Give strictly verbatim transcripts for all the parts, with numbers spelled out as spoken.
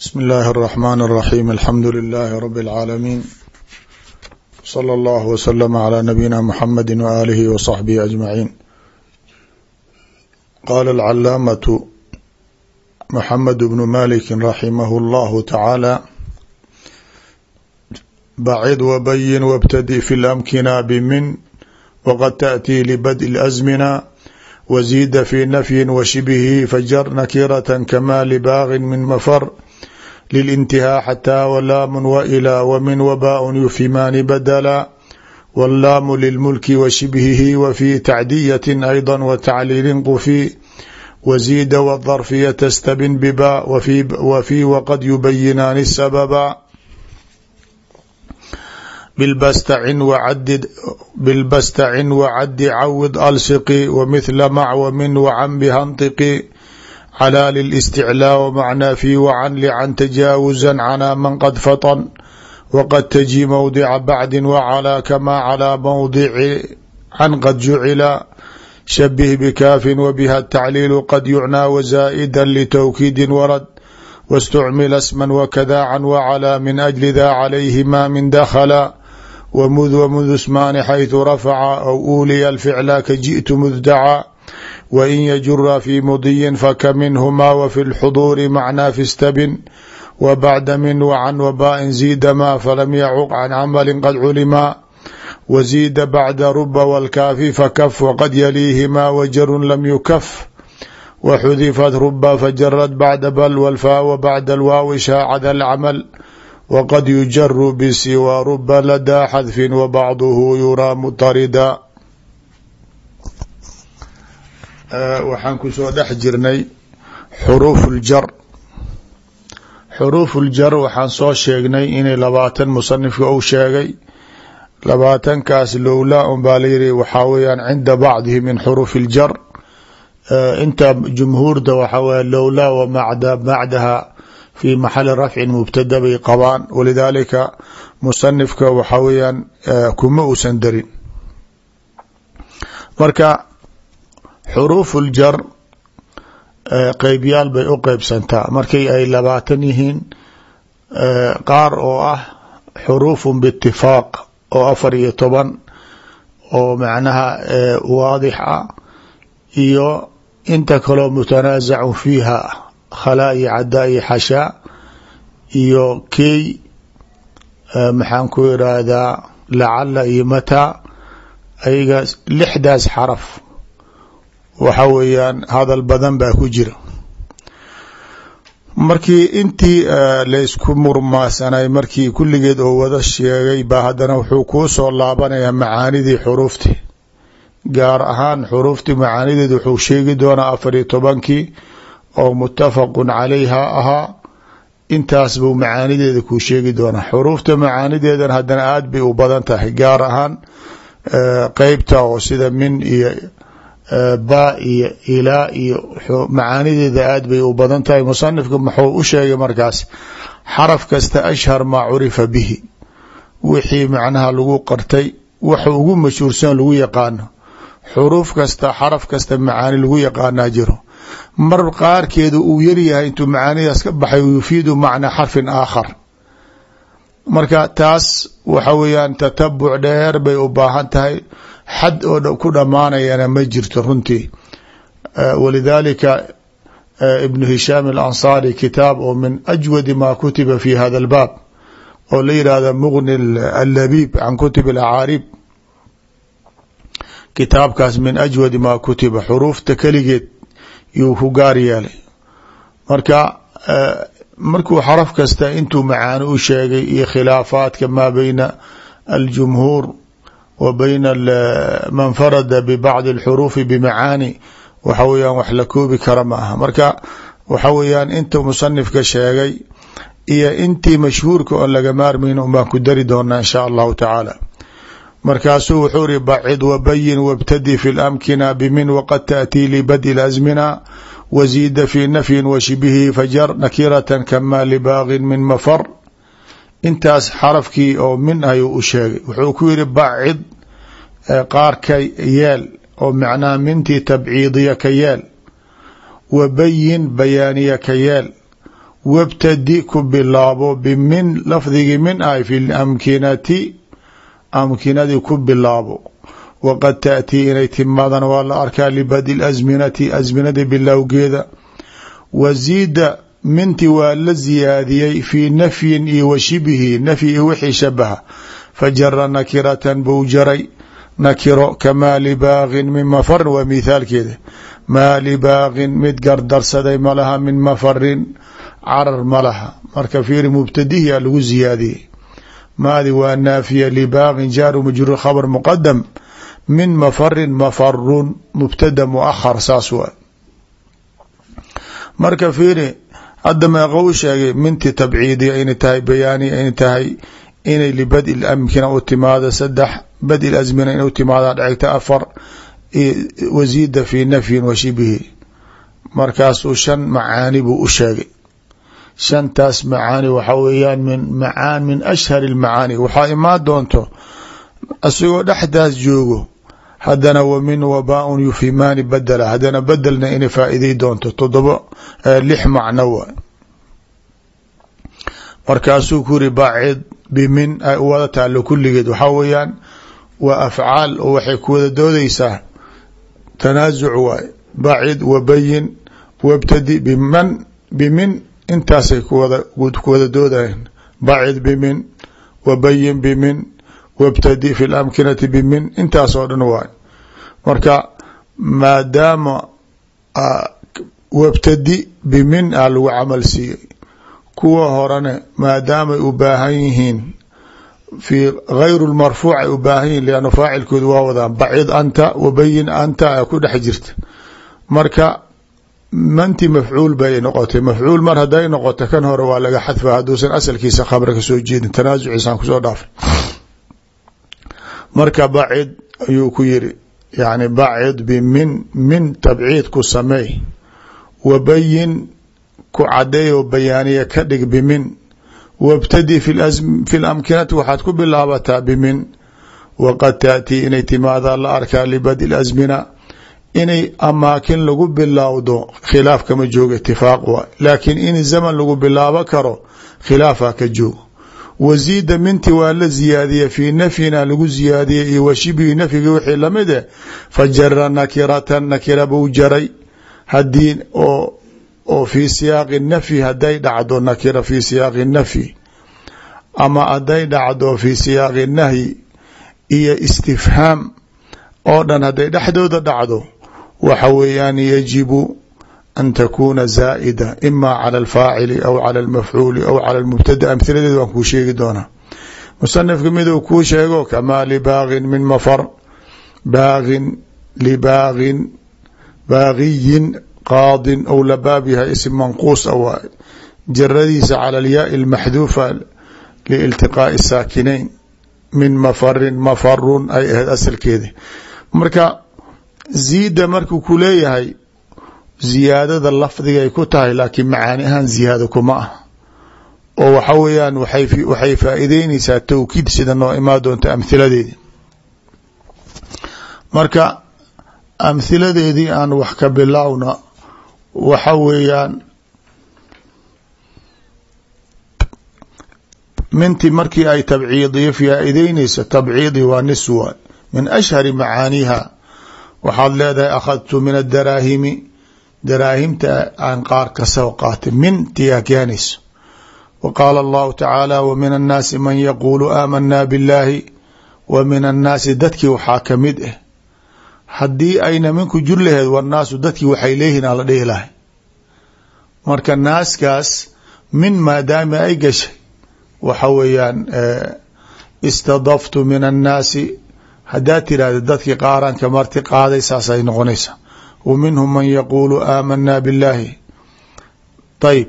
بسم الله الرحمن الرحيم الحمد لله رب العالمين صلى الله وسلم على نبينا محمد وآله وصحبه أجمعين. قال العلامة محمد بن مالك رحمه الله تعالى: بعد وبين وابتدئ في الأمكنة بمن وقد تأتي لبدء الأزمنة وزيد في نفي وشبهه فجر نكرة كما لباغ من مفر للانتهاء حتى ولام وإلى ومن وباء يفهمان بدلا واللام للملك وشبهه وفي تعدية أيضا وتعليل قفي وزيد والظرفية تستبن بباء وفي, وفي وقد يبينان السبب بالبستع وعد بالبستع وعد عوض ألصقي ومثل مع ومن وعن بهنطقي على للاستعلاء ومعنى في وعن لعن تجاوزا عنا من قد فطن وقد تجي موضع بعد وعلى كما على موضع عن قد جعل شبه بكاف وبها التعليل قد يعنى وزائدا لتوكيد ورد واستعمل اسما وكذا عن وعلى من أجل ذا عليهما من دخل ومذ ومذ اسمان حيث رفع أو أولي الفعل كجئت مذدعا وإن يجر في مضي فكمنهما وفي الحضور معنى في استبن وبعد من وعن وباء زيد ما فلم يعق عن عمل قد علما وزيد بعد رب والكاف فكف وقد يليهما وجر لم يكف وحذفت رب فجرت بعد بل والفاء وبعد الواو شاع ذا العمل وقد يجر بسوى رب لدى حذف وبعضه يرى مطردا. waxaan ku soo dhex jirnay xuruuf uljar. xuruuf uljar waxaan soo sheegnay inay labaatan musanifka uu sheegay. labaatankaas lowlaa un baa layidhi waxaa weyaan cinda bacdihi min xuruuf iljar. inta jumhuurda waxaa weya lowlaa wa bacdaha fi maxali rafcin mubtada bay qabaan, walidaalika musanifka waxaa weyaan kuma uusan darin. marka xuruuf uljar qeybyaal bay u qeybsantaa markay ay labaatan yihiin, qaar oo ah xuruufun biitifaaq oo afar iyo toban oo macnaha waadix ah, iyo inta kaloo mutanaasacu fiiha khalaa iyo cadaa iyo xashaa iyo key maxaan ku irahdaa lacala iyo mataa. ayaga lixdaas xaraf waxa weeyaan hadal badan baa ku jira. markii intii laysku murmaasanay markii kulligeed oo wada sheegay baa haddana wuxuu kuu soo laabanayaa macaanidii xuruufti, gaar ahaan xuruufti macaanideed wuxuu sheegi doonaa afar iyo tobankii oo muttafaqun calayha ahaa. intaas buu macaanideeda kuu sheegi doonaa. xuruufta macaanideedan haddana aad bay u badan tahay, gaar ahaan qeybta oo sida min iyo ba iyo ilaa iyo macaanideeda aad bay u badan tahay. musanifka muxuu u sheegay markaas xaraf kasta ashhar maa curifa bihi, wixii macnaha lagu qartay waxa ugu mashhuursan lagu yaqaano. xuruuf kasta xaraf kasta macaani lagu yaqaanaa jiro. mar qaarkeedu uu yaryahay intuu macaanidaas ka baxay yufiidu macna xarfin aakhar. marka taas waxa weeyaan tatabuc dheer bay u baahan tahay, xad oo ku dhamaanayana ma jirto runtii. walidaalika ibnu hishaam alansaari kitaab oo min ajwadi ma kutiba fi hada albaab oo la yihahda mughni allabiib can kutub alacaarib, kitaabkaas min ajwadi ma kutiba xuruufta keligeed yuu ku gaar yeelay. marka markuu xaraf kasta intuu macaani u sheegay iyo khilaafaadka maa bayna aljumhuur wa bayna man farada bibacdi alxuruufi bimacaani, waxa weyaan wax la koobi kara ma aha. marka waxa weyaan inta musanifka sheegay iyo intii mashhuurka oon laga maarmayn un baan ku dari doonaa insha allahu tacaala. markaasuu wuxuu iri bacid wabayin wabtadi fi lamkina bimin waqad taأtii libadi lazmina waziida fi nafyin washibihi fajar nakiratan kama libaagin min mafar. intaas xarafkii oo min ayuu u sheegay. wuxuu ku yidhi bacid qaar ka yeel oo macnaha mintii tabciidiya ka yeel, wabayin bayaaniya ka yeel, wabtadi ku bilaabo bimin lafdigii min ay fi lamkinati amkinadii ku bilaabo waqad taأtii inay timaadaan waa la arkaa libadi اlasminati asminadii bilowgeeda waziida minti waa la ziyaadiyey fii nafyin iyo wa shibhi nafyi iyo wixii shabaha fajara nakiratan buu jaray nakiro kamaa libaaqin min mafarin waa mithaalkeeda maa libaaqin mid gardarsaday malaha min mafarin carar malaha marka fiiri mubtadihiyaa lagu ziyaadiyey maadi waa naafiya libaaqin jaaru majruur khabar muqadam min mafarin mafarun mubtada muahar saas waa marka fiiri hadda meeqa u sheegay minti tabciidiya inay tahay bayaaniya inay tahay inay libadi lamkina u timaado sadex badi lasmina inay u timaada dhacigta afar wasiida fi nafyin wa shibhi markaasuu shan macaani buu u sheegay shantaas macaani waxa weeyaan min maan min ashhari اlmacaani waxaa imaan doonto asigoo dhexdaas joogo haddana wa min wabaaun yufimaani badela haddana bedelna inay faa'iday doonto todobo lix macno waa markaasuu ku yiri bacid bimin ay u wada taalo kulligeed waxaa weeyaan waa afcaal oo waxay ku wada doodeysaa tanaasuc waay bacid wabayin wabtadi biman bimin intaasay kuwada ku wada doodayan bacid bimin wabayin bimin wabtadi fi lamkinati bimin intaasoo dhan waay marka maadaama wabtadi bimin a lagu camal siiyey kuwa horena maadaamay u baahan yihiin fi gayru lmarfuuc ay u baahan yihin lianna faacilkoodu waa wadaan bacid anta wabayin anta a ku dhex jirta marka manti mafcuul bay noqotay mafcuul mar haday noqoto kan hore waa laga xadfa hadduusan asalkiisa khabra ka soo jeedin tanaasuciisaan kusoo dhaafay marka bacid ayuu ku yiri yani bacid bimin min tabciid ku sameey wabayin ku cadeey oo bayaaniya ka dhig bimin wabtadi fi lamkinati waxaad ku bilaabataa bimin waqad taأtii inay timaada la arkaa libadi lasmina inay amaakin lagu bilowdo khilaaf kama joogo itifaaq wa laakiin in zaman lagu bilaabo karo khilaafa ka joogo wasiida minti waa la ziyaadiye fii nafyina lagu ziyaadiye iyo wa shibhi nafyigi wixii lamid eh fajara nakiratan nakira buu jaray hadii oo oo fii siyaaqi nafyi haday dhacdo nakira fii siyaaqi nafyi ama haday dhacdo fii siyaaqi nahyi iyo istifhaam oo dhan haday dhexdooda dhacdo waxa weeyaan yajibu an takuna zaa'ida ima cala alfaacili aw cala almafcuuli aw cala almubtada amhiladeed waan kuu sheegi doonaa musanifka miduu kuu sheego kamaa libaaqin min mafar baaqin libaaqin baagiyin qaadin ou labaab yahay ism manquus a waa jaradiisa cala alyaai almaxduufa liiltiqaa'i saakinayn min mafarin mafarun ay ahayd asalkeeda marka ziida markuu ku leeyahay ziyaadada lafdigay ku tahay laakiin macaani ahaan ziyaado kuma ah oo waxa weeyaan waxay faa'iideyneysaa tawkiid sida noo imaa doonta amhiladeedi marka amhiladeedii aan wax ka bilowna waxa weeyaan minti markii ay tabciidiyo faa'iideyneysa tabciidi waa niswa min ashhari macaaniha waxaad leedahay akhadtu min adaraahimi daraahimta aan qaar ka soo qaatay min tiyaa keenayso wa qaala allahu tacaala wa min annaasi man yaquulu aamanaa biاllaahi wa min annaasi dadkii waxaa kamid ah haddii ayna minku jur laheed wannaasu dadkii waxay leeyihiin aan la dhihi lahay marka naaskaas min maadaama ay gashay waxa weeyaan istadaftu min annaasi haddaad tirahda dadkii qaaranka marti qaaday saasay noqonaysa wa minhum man yaquulu aamanaa biاllaahi ayb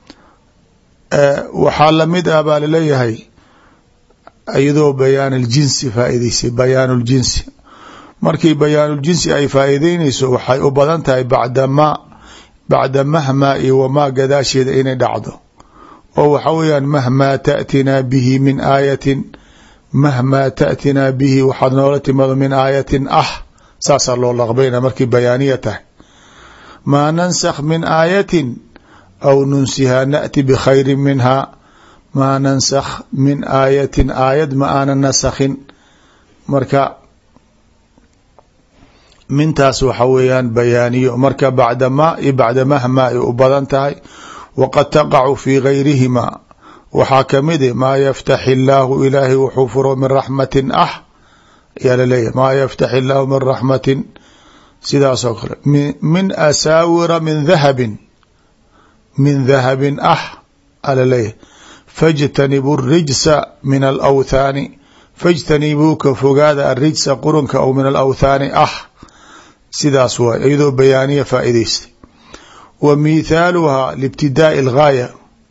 waxaa lamid ah baa laleeyahay iyadoo bayaan اljinsi faa'idaysay bayaan اljinsi markii bayaan اljinsi ay faa'iideynayso waxay u badan tahay bacda ma bacda mahmaa iyo wamaa gadaasheeda inay dhacdo oo waxa weeyaan mahmaa ta'tinaa bihi min aayatin mahmaa ta'tinaa bihi waxaad noola timado min aayatin ah saasaa loo laqbayna markii bayaaniya tahay maa nansakh min aayatin aw nunsihaa na'ti bikhayri minhaa maa nansakh min aayatin aayad ma aanan nasakhin. marka mintaas waxa weeyaan bayaaniyo. marka bacda ma iyo bacda mahma ay u badan tahay. waqad taqacu fii gayrihima waxaa kamid maa yaftaxi illaahu ilaahay wuxuu furo min raxmatin ah yaa laleeyahy maa yaftaxi illaahu min raxmatin sidaas oo kale min asaawira min dahabin min dahabin ah alaleeyahy fاjtanibuu الrijsa min alawthaani fاjtanibuu ka fogaada arijsa qurunka aw min alawthaani ah sidaas waay iyadoo bayaaniya faa'idaystay. wa mithaaluhaa libtidaaءi اlgaaya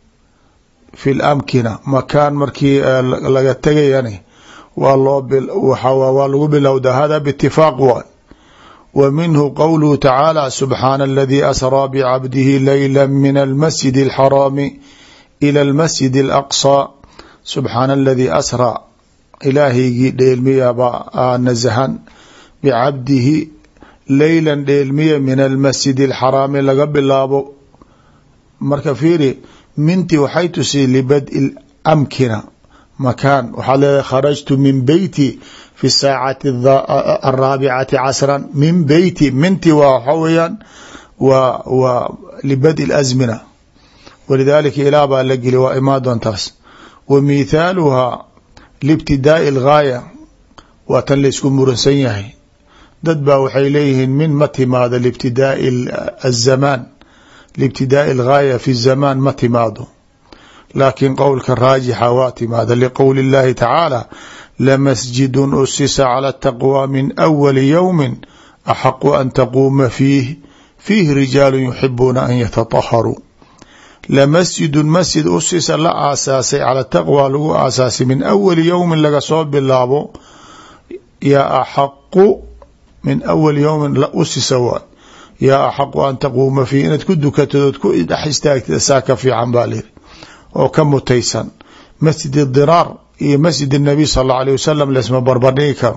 fi اlamkina makaan markii laga tegayani waa loo waa lagu bilowda hada bاtifaaq waay. wa minhu qowluhu tacaala subxaana aladii asraa bcabdihi layla min almasjid اlxaraami ilى almasjid اlaqصى subxaana aladii asraa ilaahaygii dheelmiyabaa nasahan bicabdihi leylan dheelmiya min almasjid اlxaraami laga bilaabo. marka fiiri minti waxay tusi libadءi اlamkina makaan waxaad leedahay kharajtu min beyti fi saacati araabicati casra min beyti minti waa waxa weeyaan waa waa libadءi اlasmina walidaalika ilaah baa la geli waa imaa doontaas. wa mithaaluhaa libtidaaءi اlgaaya waa tan laysku muransan yahay. dad baa waxay leeyihiin min ma timaado libtidaaءi الzamaan libtidaaءi اlgaaya fi الzamaan ma timaado laakiin qowlka raajixa waa timaada liqowli اllahi tacaala lamasjidu usisa calى الtaqwى min awali yowmi axaqu an taquuma fiih fiihi rijaalu yuxibuuna an yataطaharuu. lamasjidun masjid usisa la aasaasay cala taqwى lagu aasaasay min awali yowmin laga soo bilaabo yaa axaqu min awali yowmin la usisa waay yaa axaqu an taquuma fiih inaad ku dukatadood ku dhex istaagtid saa ka fiican baa lihi oo ka mutaysan. masjid diraar iyo masjid الnabiy sal اlه alيه wasalam laisma barbardhigi karo.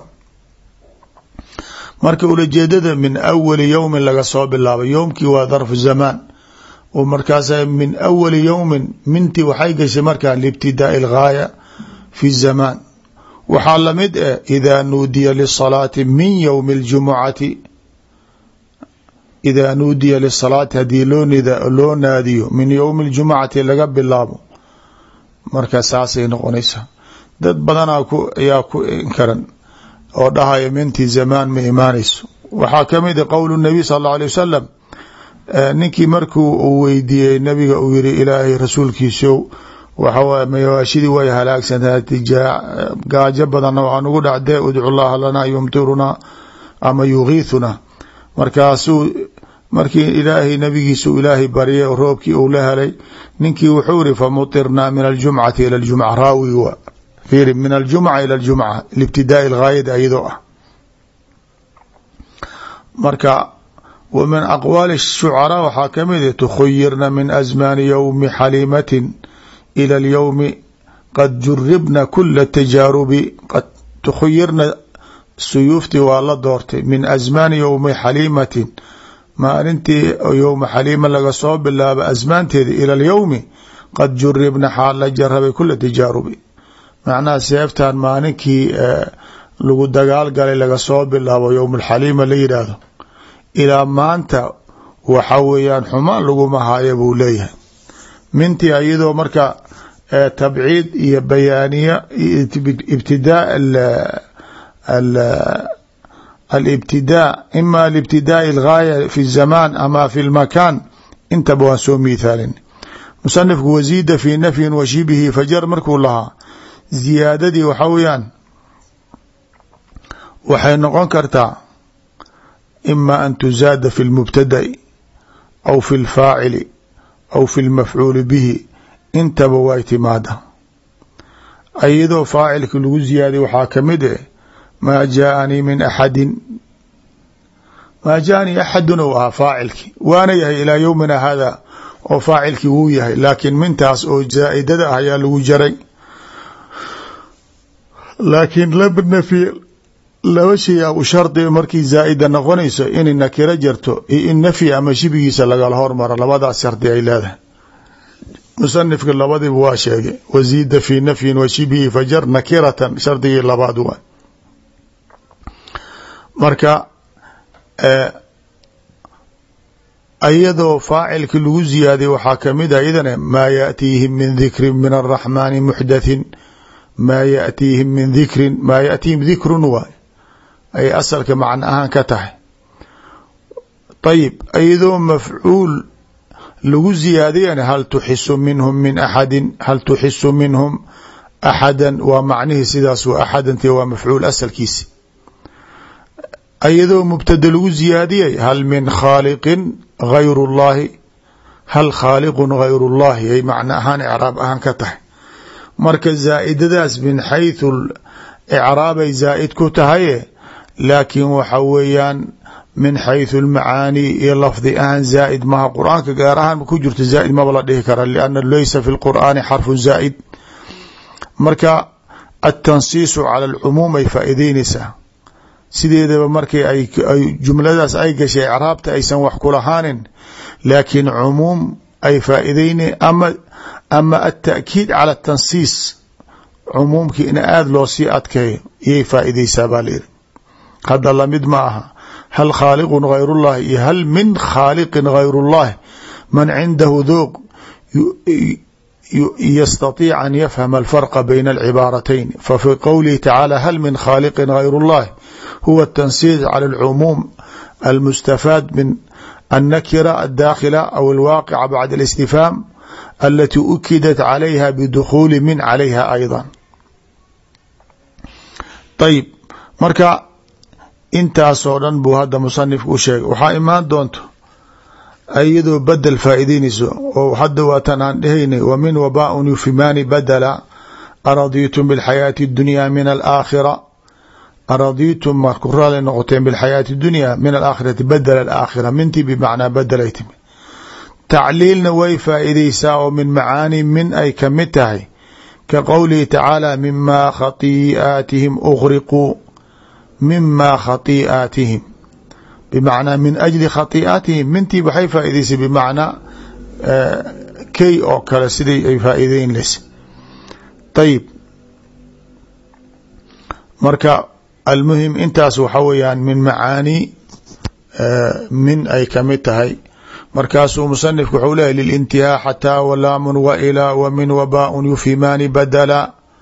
marka ulajeedada min awali yowmin laga soo bilaabo yowmkii waa darfu zamaan oo markaasa min awali yowmin minti waxay gashay markaa libtidaaءi اlgaaya fi الzamaan. waxaa lamid ah idaa nuudiya lisalaati min ywmi اljumucati idaa nuudiya lisalaati haddii loo loo naadiyo min ywmi اljumucati laga bilaabo marka saasay noqonaysaa. dad badanaa ku ayaa ku inkaran oo dhahaya mintii zamaan ma imaanayso. waxaa kamid a qowl الnabiy sal اlه alيه wasalam ninkii markuu uu weydiiyey nabiga uu yihi ilaahay rasuulkiisow waxawaay mayawaashidii way halaagsantahay gaajo badanna waxaa nugu dhacdee udcu llaha lanaa yumtirunaa ama yugiithuna. markaasuu markii ilaahay nabigiisu ilaahay baryay roobkii uu la helay ninkii wuxuu yihi famutirnaa min aljumcati ila ljumca raawi wa fiiri min aljumca ila ljumca libtidaaءi اlgaayada ayadoo ah. marka wa min aqwaali الshucaraa waxaa kamid tukhuyirna min asmaani ywmi xaliimatin ilى اlyowmi qad juribna kula tajaarubi qad tukhuyirna suyuuftii waa la doortay min asmaani ywmi xaliimatin maalintii yowma xaliima laga soo bilaabo asmaanteeda ila alyowmi qad juribna xaal la jarabay kula tajaarubi macnaha seeftan maalinkii lagu dagaal galay laga soo bilaabo yowm alxaliima la yidhaahdo ilaa maanta waxa weeyaan xumaan laguma haayo buu leeyahay. mintii iyadoo marka tabciid iyo bayaaniya ibtidaa alibtidaa ima libtidaaءi اlgaaya fi الzamaan ama fi اlmakaan intaba waan soo miithaalin. musanifku wasiida fi nafyin wa shibihi fajar markuu lahaa ziyaadadii waxa weeyaan waxay noqon kartaa ima an tuzaada fi اlmubtada'i aw fi اlfaacili aw fi اlmafcuuli bihi intaba way timaada. ayadoo faacilka lagu ziyaadiy waxaa kamid eh maa jaaanii min axadin maa jaaanii axadun ou ahaa faacilki waana yahay ilaa yowmina hada oo faacilkii wuu yahay laakiin mintaas oo zaa'idada ah ayaa lagu jaray. laakiin labnafi laba shay a u shardi markii zaa'ida noqonayso inay nakiro jarto iyo in nafyi ama shibigiisa lagala hormaro labadaas shardi ay leedahay. musanifka labadiiba waa sheegay waziida fi nafyin wa shibhi fajar nakiratan shardigii labaad waa marka ayadoo faacilki lagu ziyaadiye waxaa kamid a idana maa yaأtiihim min dikrin min الraxmani muxdathin maa yaأtiihim min dikrin maa yaأtiihim dikrun waay ay asalka macno ahaan ka tahay ayib ayadoo mafcuul lagu ziyaadiyana hal tuxisu minhum min axadi hal tuxisu minhum axada waa macnihii sidaas wa axadanti waa mafcuul asalkiisi ayadoo mubtada lagu ziyaadiyey hal min khaaliqin gayr اllahi hal khaaliqun gayr اllahi ay macno ahaan icraab ahaan ka tahay marka zaa'idadaas min xayثu icraabay zaa'id ku tahaye laakiin waxa weeyaan min xayثu اlmacaani iyo lafdi ahaan zaa'id maha qur'aanka gaar ahaan ku jirto zaa'id maba la dhihi kara lianna laysa fi lqur'aani xarfu zaa'id marka atansiisu cala alcumuum ay faa'ideynaysaa sideedaba markii ay jumladaas ay gashay icraabta aysan wax kulahaanin laakiin cumuum ay faa'ideynay ama ama ata'kiid cala atansiis cumuumkii in aada loo sii adkeeyo iyay faa'iideysaa baa layidhi hadda lamid ma aha hal khaaliqun gayr اllahi iyo hal min khaaliqin gayr اllahi man cindahu dooq yastطiic an yafhama alfarqa bayna alcibaaratayn fafi qowlihi tacaala hal min khaaliqin gayr اllahi huwa الtansiis cala alcumuum almustafaad min annakira adaakhila aw alwaaqica bacda اlistifhaam alati ukidat calayha bidukhuuli min calayha ayضa ayib marka intaasoo dhan buu hadda musanifku u sheegay waxaa imaan doonto iyadoo badel faa'ideynayso oo hadda waatan aan dhehaynay wa min wabaaun yufimaani badala aradiitum bilxayaati اdunya min alaakhira aradiitum marku raali noqoteen bilxayaati اdunya min alaakhirati badela alaakhira mintii bimacnaa badelay timi tacliilna way faa'iideysaa oo min macaani min ay kamid tahay ka qowlihi tacaala mima khatii'aatihim ughriquu mima khatii'aatihim bimacnaa min ajli khatii'aatihim mintii waxay faa'ideysay bimacnaa kay oo kale sidai ay faa'iideyn leysa ayib marka almuhim intaas waxa weeyaan min macaani min ay kamid tahay markaasuu musanifku wuxuu leeyahy lilintihaa xataa walaamun wa ilaa wa min wabaaun yufimaani badala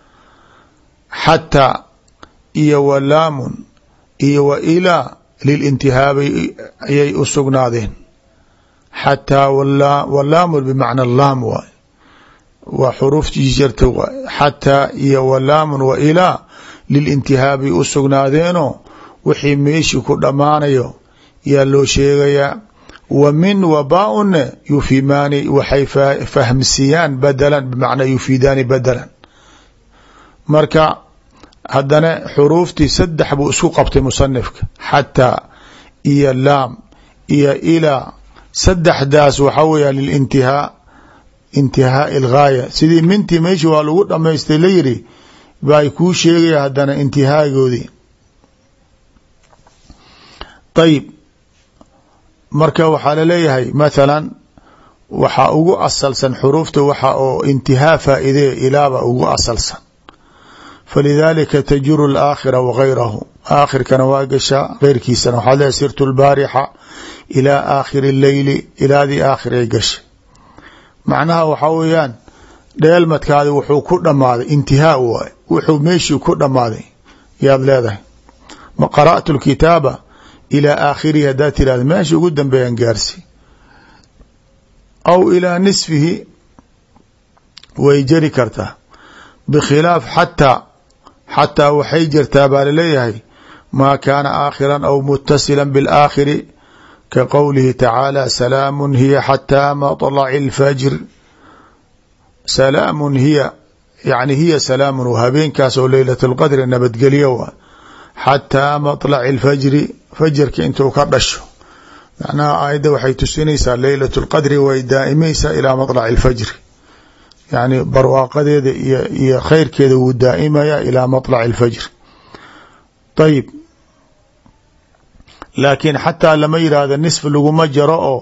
xataa iyo walaamun iyo wa ilaa lilintihaabay ayay u sugnaadeen xataa walaamu bimacna laam waay waa xuruuftii jirta waay xataa iyo walaamun wa ilaa lilintihaabay u sugnaadeenoo wixii meeshii ku dhammaanayo yaa loo sheegayaa wa min wabaaunne yufimaani waxay fahmsiiyaan badalan bimacnaa yufiidaani badalan marka haddana xuruuftii saddex buu isku qabtay musanifka xataa iyo laam iyo ilaa saddexdaas waxaa weeya lilintihaa intihaai algaaya sidii mintii meeshii waa lagu dhamaystay la yidhi bay kuu sheegaya haddana intihaagoodii ayib marka waxaa laleeyahay mathalan waxaa ugu asalsan xuruufta waxa oo intihaa faa'iidee ilaaba ugu asalsan falidaalika tajuru alaakhira wagayrahu aakhirkana waa gashaa keyrkiisana waxaa leeyahy sirtu lbaarixa ilaa aakhiri leyli ilaadii aakhir ay gashay macnaha waxaa weeyaan dheelmadkaadi wuxuu ku dhammaaday intihaa waay wuxuu meeshii ku dhammaaday yaad leedahay ma qara'tu lkitaaba ilaa aakhirihi haddaad tirahda meesha ugu dambeeyaan gaarsi aw ilaa nisfihi way jari kartaa bikhilaaf xataa xataa waxay jirtaa baa laleeyahay maa kaana aakhiran aw mutasila biاlaakhiri ka qowlihi tacaala salaamun hiya xataa maطlaci اlfajr salaamun hiya yani hiya salaamun waa habeenkaas oo leylat اlqadri nabadgelyo waa xataa maطlaci اlfajri fajarka intuu ka dhasho macnaha aayadda waxay tusinaysaa leylat اlqadri way daa'imaysaa ilaa maطlaci اlfajri yani barwaaqadeeda iyo iyo khayrkeeda wuu daa'imaya ilaa maطlaci اlfajr ayib laakiin xataa lama yidhaahdo nisf laguma jaro oo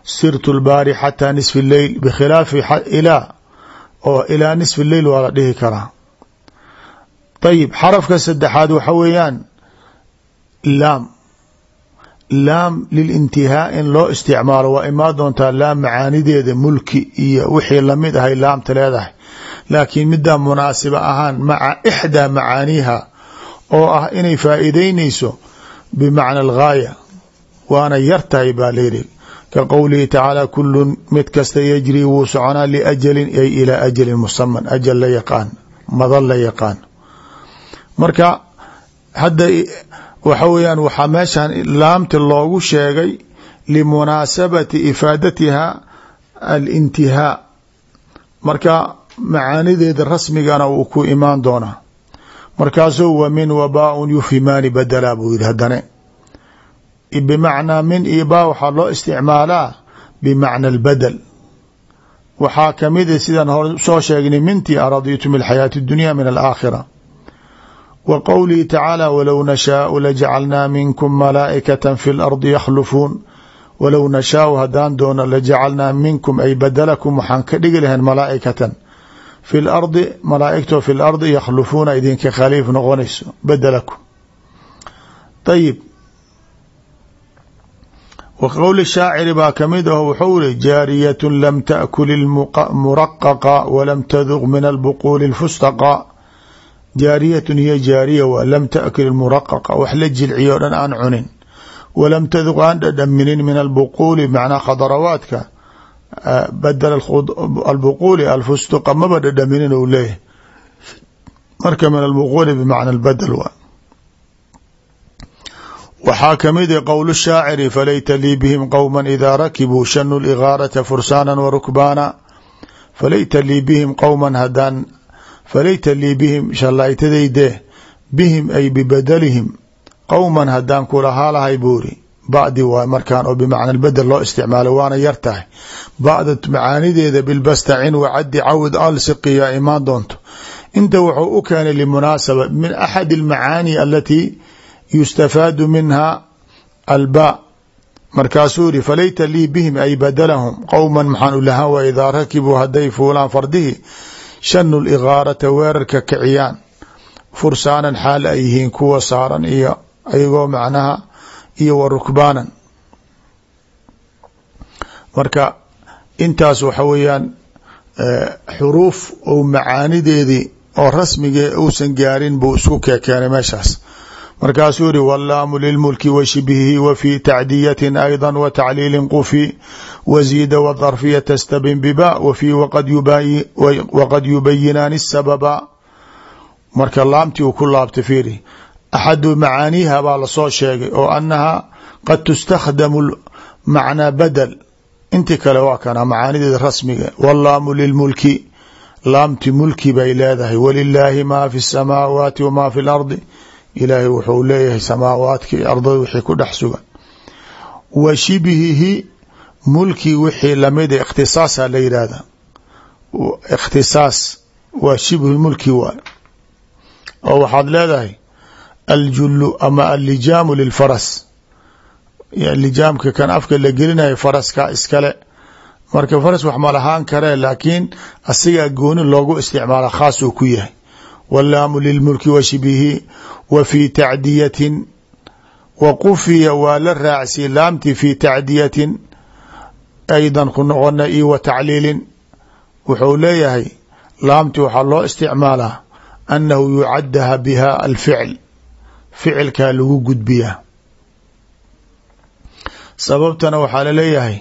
sirtu lbaari xataa nisfi اleyl bikhilaafi ilaa oo ilaa nisfi اleyl waa la dhihi karaa. ayib xarafka saddexaad waxa weeyaan laam. laam lilintihaa in loo isticmaalo waa imaa doontaa laam macaanideeda mulki iyo wixii lamid ahay laamta leedahay, laakiin middaa munaasiba ahaan maca ixdaa macaaniiha oo ah inay faa'iideynayso bimacna algaaya waana yar tahay baa layidhi, ka qowlihi tacaala kulun mid kasta yajri wuu soconaa liajalin ay ilaa ajalin musaman, ajal la yaqaan, madal la yaqaan. marka hadda waxa weeyaan waxaa meeshan laamta loogu sheegay limunaasabati ifaadatiha alintihaa, marka macaanideeda rasmigana uu ku imaan doonaa. markaasuu wa min wabaaun yufhimaani badalaa buu yidhi haddane bimacnaa min iyo baa waxaa loo isticmaalaa bimacna albadel. waxaa kamida sidaan hore soo sheegnay mintii aradiitu min alxayaati اdunya min alaakhira. wa qowlihi tacaala walow nashaau lajacalnaa minkum malaa'ikata fi lardi yakhlufuun, walow nashaau haddaan doono lajacalnaa minkum ay badalakum waxaan ka dhigi lahayn malaa'ikatan fi lardi, malaa'igtoo fi lardi yakhlufuuna idinka khaliif noqonayso badalakum. ayib wa qowli shaaciri baa kamid aho wuxuu iri jaariyat lam taأkul muraqaqa walam taduq min albuquuli اlfustaqa. jaariyatun hiya jaariya waa lam taأkul muraqaqa wax la jilciyo o dhan aan cunin, walam taduq aan dhadhaminin min albuquuli macnaa khadarawaadka badel albuquuli alfustuqa maba dhadhaminin ou leeyahy, marka min albuquuli bimacna albadel waa. waxaa kamid a qowl shaaciri falayta lii bihim qowma idaa rakibuu shanu ligaarata fursaana warukbaana. falayta lii bihim qowman hadaan falayta lii bihim shallaytadayde bihim ay bibadalihim qowman haddaan kulahaa lahay buuri bacdi waay markaan oo bimacna badel loo isticmaalo waana yar tahay. bacda macaanideeda bilbastacin wacaddi cawd alsiqiya imaan doonto. inta wuxuu u keenay limunaasaba min axadi almacaani alatii yustafaadu minha albaa. markaasuu yihi falayta lii bihim ay badalahum qowman maxaan u lahaan waa idaa rakibuu hadday fuulaan fardihi shanu ligaarata weerarka kiciyaan fursaanan xaal ay yihiin kuwa saaran iyo ayagoo macnaha iyo wa rukbaanan. marka intaas waxa weeyaan xuruuf ou macaanideedii oo rasmigee uusan gaarin buu isku kekeenay meeshaas. markaasuu yihi wallaamu lilmulki wa shibhihi wa fii tacdiyatin ayda wa tacliilin qufi waziida wadarfiya tastabin biba wa fii waqad yubayinaani sababa. marka laamtii uu ku laabtay fiiri axadu macaaniiha baa lasoo sheegay oo annaha qad tustakhdamu macnaa badel. inti kale waa kana macaanideeda rasmiga. wallaamu lilmulki laamti mulki bay leedahay, walilaahi maa fi الsamaawaati wamaa fi اlardi, ilaahay wuxuu leeyahay samaawaadka iyo ardada wixii ku dhex sugan. wa shibhihi mulki wixii lamida ikhtisaasa la yidhaahda. ikhtisaas waa shibhu mulki waay oo waxaad leedahay aljulu ama allijaamu lilfaras, lijaamka kan afka la gelinayo faraska iskale. marka faras wax ma lahaan karee laakiin asigaa gooni loogu isticmaala khaas uu ku yahay. wallaamu lilmulki wa shibhihi wa fii tacdiyatin wa qufiya waa la raacsi laamti fii tacdiyatin aydan ku noqona iyo wa tacliilin. wuxuu leeyahay laamti waxaa loo isticmaalaa annahu yucadaha biha alficl, ficilkaa lagu gudbiyaa. sababtana waxaa laleeyahay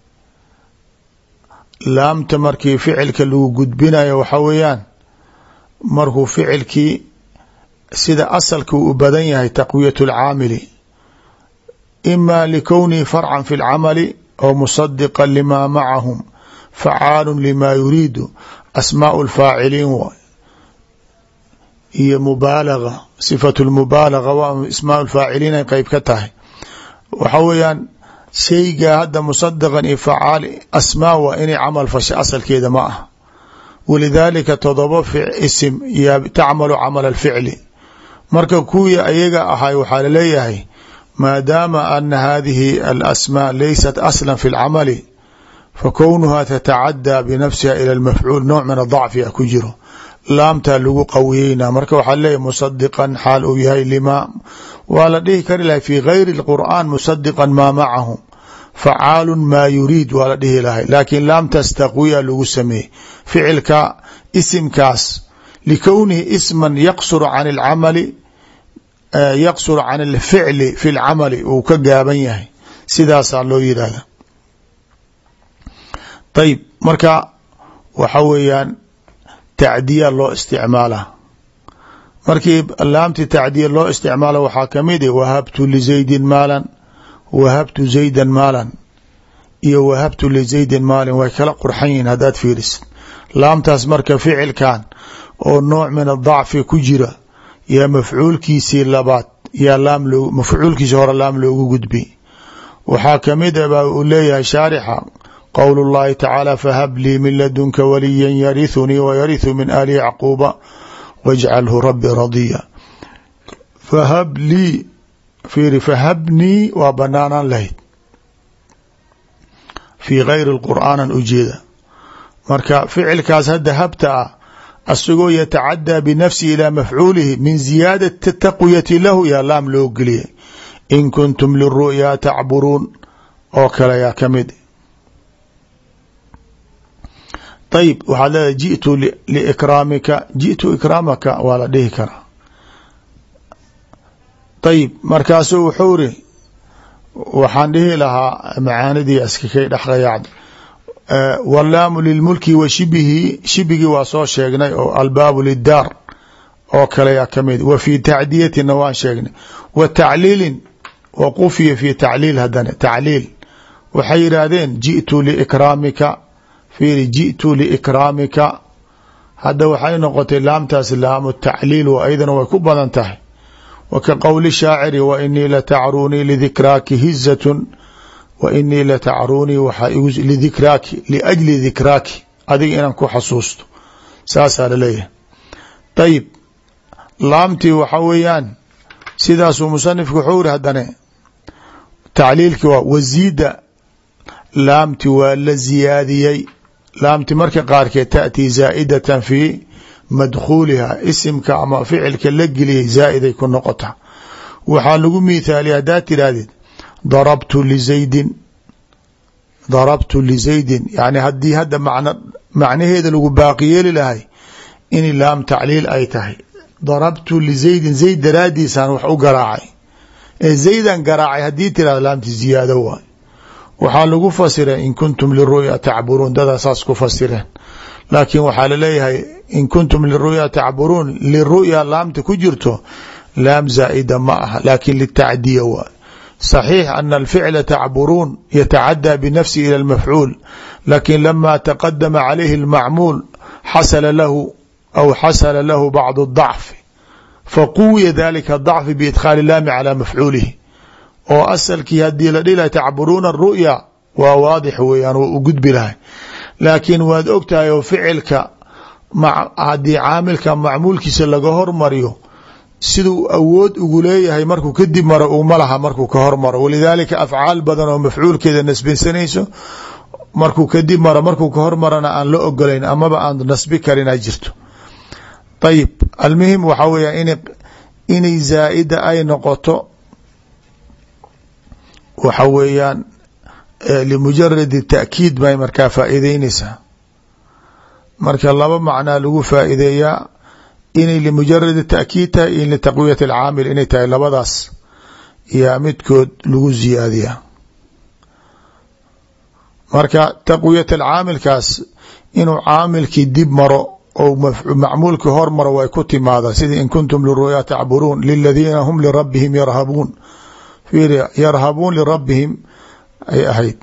laamta markii ficilka lagu gudbinayo waxa weeyaan markuu ficilkii sida asalka u badan yahay taqwiyat اlcaamili ima likownihi farcan fi اlcamali aw musadiqa lima macahum facaalu lima yuriidu asmaaء اlfaaciliin waay iyo mubaalaga sifatu lmubaalaga waa asmaaء اlfaaciliin ay qeyb ka tahay. waxa weeyaan shaygaa hadda musadiqan iyo facaal asmaa waa inay camal fasha asalkeeda ma ah. walidaalika todoba isim yaa tacmalu camal alficli. marka kuwii ayaga ahay waxaa laleeyahay maadaama ana hadihi alasmaa laysat asla fi اlcamali fakownuhaa tatacadى binafsiha ilى اlmafcuul nooc min adacfi a ku jiro laamtaa lagu qawiyeyna marka waxaa leeyahy musadiqan xaal uu yahay lima waa la dhihi kari lahay fi gayri اlqur'an musadiqan maa macahu facaalu maa yuriid waa la dhihi lahay laakiin laamtaas taqwiya lagu sameeyey ficilka isimkaas likownihi isman yaqsuru can اlcamali yaqsuru can اlficli fi اlcamali uu ka gaaban yahay sidaasaa loo yidhahda ayb marka waxa weeyaan tacdiya loo isticmaala markii laamti tacdiya loo isticmaalo waxaa kamid i wahabtu lizaydin maalan wahabtu zaydan maalan iyo wahabtu lizaydin maalin way kala qurxan yihiin haddaad fiirisid laamtaas marka ficilkan oo nooc min adacfi ku jira yaa mafcuulkiisii labaad yaa laam loo mafcuulkiisi hore laam loogu gudbi waxaa kamid a baa uu leeyahay shaarixa qowl اllahi tacaalى fahab lii min ladunka waliya yarithunii wayarihu min ali yacquuba wاjcalhu rabi radiya fahab lii fiiri fahabnii waa banaanaan lahayd fii gayri اlqur'aanan ujeeda marka ficilkaas hadda habta ah asagoo yatacadaa binafsihi ilaa mafcuulihi min ziyaadati taqwiyati lahu yaa laam loo geliyay in kuntum liru'yaa tacburuun oo kale yaa kamid ayb waxaad leedahay jiئtu likraamika jiئtu ikraamaka waa la dhihi karaa ayb markaasuu wuxuu iri waxaan dhihi lahaa macaanidii askikay dhexqayaacd wallaamu lilmulki wa shibihi shibigii waa soo sheegnay oo albaabu lidaar oo kale yaa kamid wa fii tacdiyatina waan sheegnay wa tacliilin wa qufiya fi tacliil hadana tacliil waxay yidhaahdeen jiئtu likraamika fiiri jiئtu likraamika hadda waxay noqotay laamtaas laamu tacliil wa aydana way ku badan tahay wa ka qowli shaaciri wa inii latacruunii lidikraaki hizatun wa inii latacruunii waxaa igu lidikraaki liajli dikraaki adiga inaan ku xasuusto saasaa laleeyahay ayib laamtii waxa weeyaan sidaasuu musanifku wuxuu iri haddane tacliilki waa wasiida laamti waa la ziyaadiyey laamti marka qaarkeed taأtii zaa'idatan fii madkhuuliha isimka ama ficilka la geliyay zaa'iday ku noqota waxaa lagu mithaaliya haddaad tidhaahdid darabtu lizaydin darabtu lizaydin yani haddii hadda man macnaheeda lagu baaqi yeeli lahay in laam tacliil ay tahay darabtu lizaydin zayd daraadiisaan wax u garaacay ee zaydan garaacay haddii tirahdo laamti ziyaado waay waxaa lagu fasiray in kuntum liru'ya tacburuun dadaa saas ku fasireen laakiin waxaa laleeyahay in kuntum liru'ya tacburuun liru'ya laamta ku jirto laam zaa'ida ma aha laakin litacdiya waay صaxiix ana alficla tacburuun yatacadaa binafsihi ilى اlmafcuul lakin lama taqadama calayhi اlmacmuul xasala lahu aw xasala lahu bacd الضacfi faquwiya dalika الضacfi biidkhaali laami calى mafcuulihi oo asalkii haddii la dhihi lahay tacburuuna ru'ya waa waadix weeyaan waa u gudbi lahay laakiin waad og tahay oo ficilka haddii caamilka macmuulkiisa laga hormariyo siduu awood ugu leeyahay markuu kadib maro uma laha markuu ka hormaro walidaalika afcaal badan oo mafcuulkeeda nasbinsanayso markuu kadib maro markuu ka hormarana aan la ogolayn amaba aan nasbi karin ay jirto ayib almuhim waxaa weeya in inay zaa'ida ay noqoto waxa weeyaan limujaradi ta'kiid bay markaa faa'iideynaysaa marka laba macnaa lagu faa'iideeyaa inay limujaradi ta'kiid tahay iyo litaqwiyati alcaamil inay tahay labadaas yaa midkood lagu ziyaadiyaa marka taqwiyat alcaamilkaas inuu caamilkii dib maro ou macmuulkii hor maro way ku timaada sidii in kuntum liru'ya tacburuun liladiina hum lirabbihim yarhabuun yarhabuun lirabbihim ay ahayd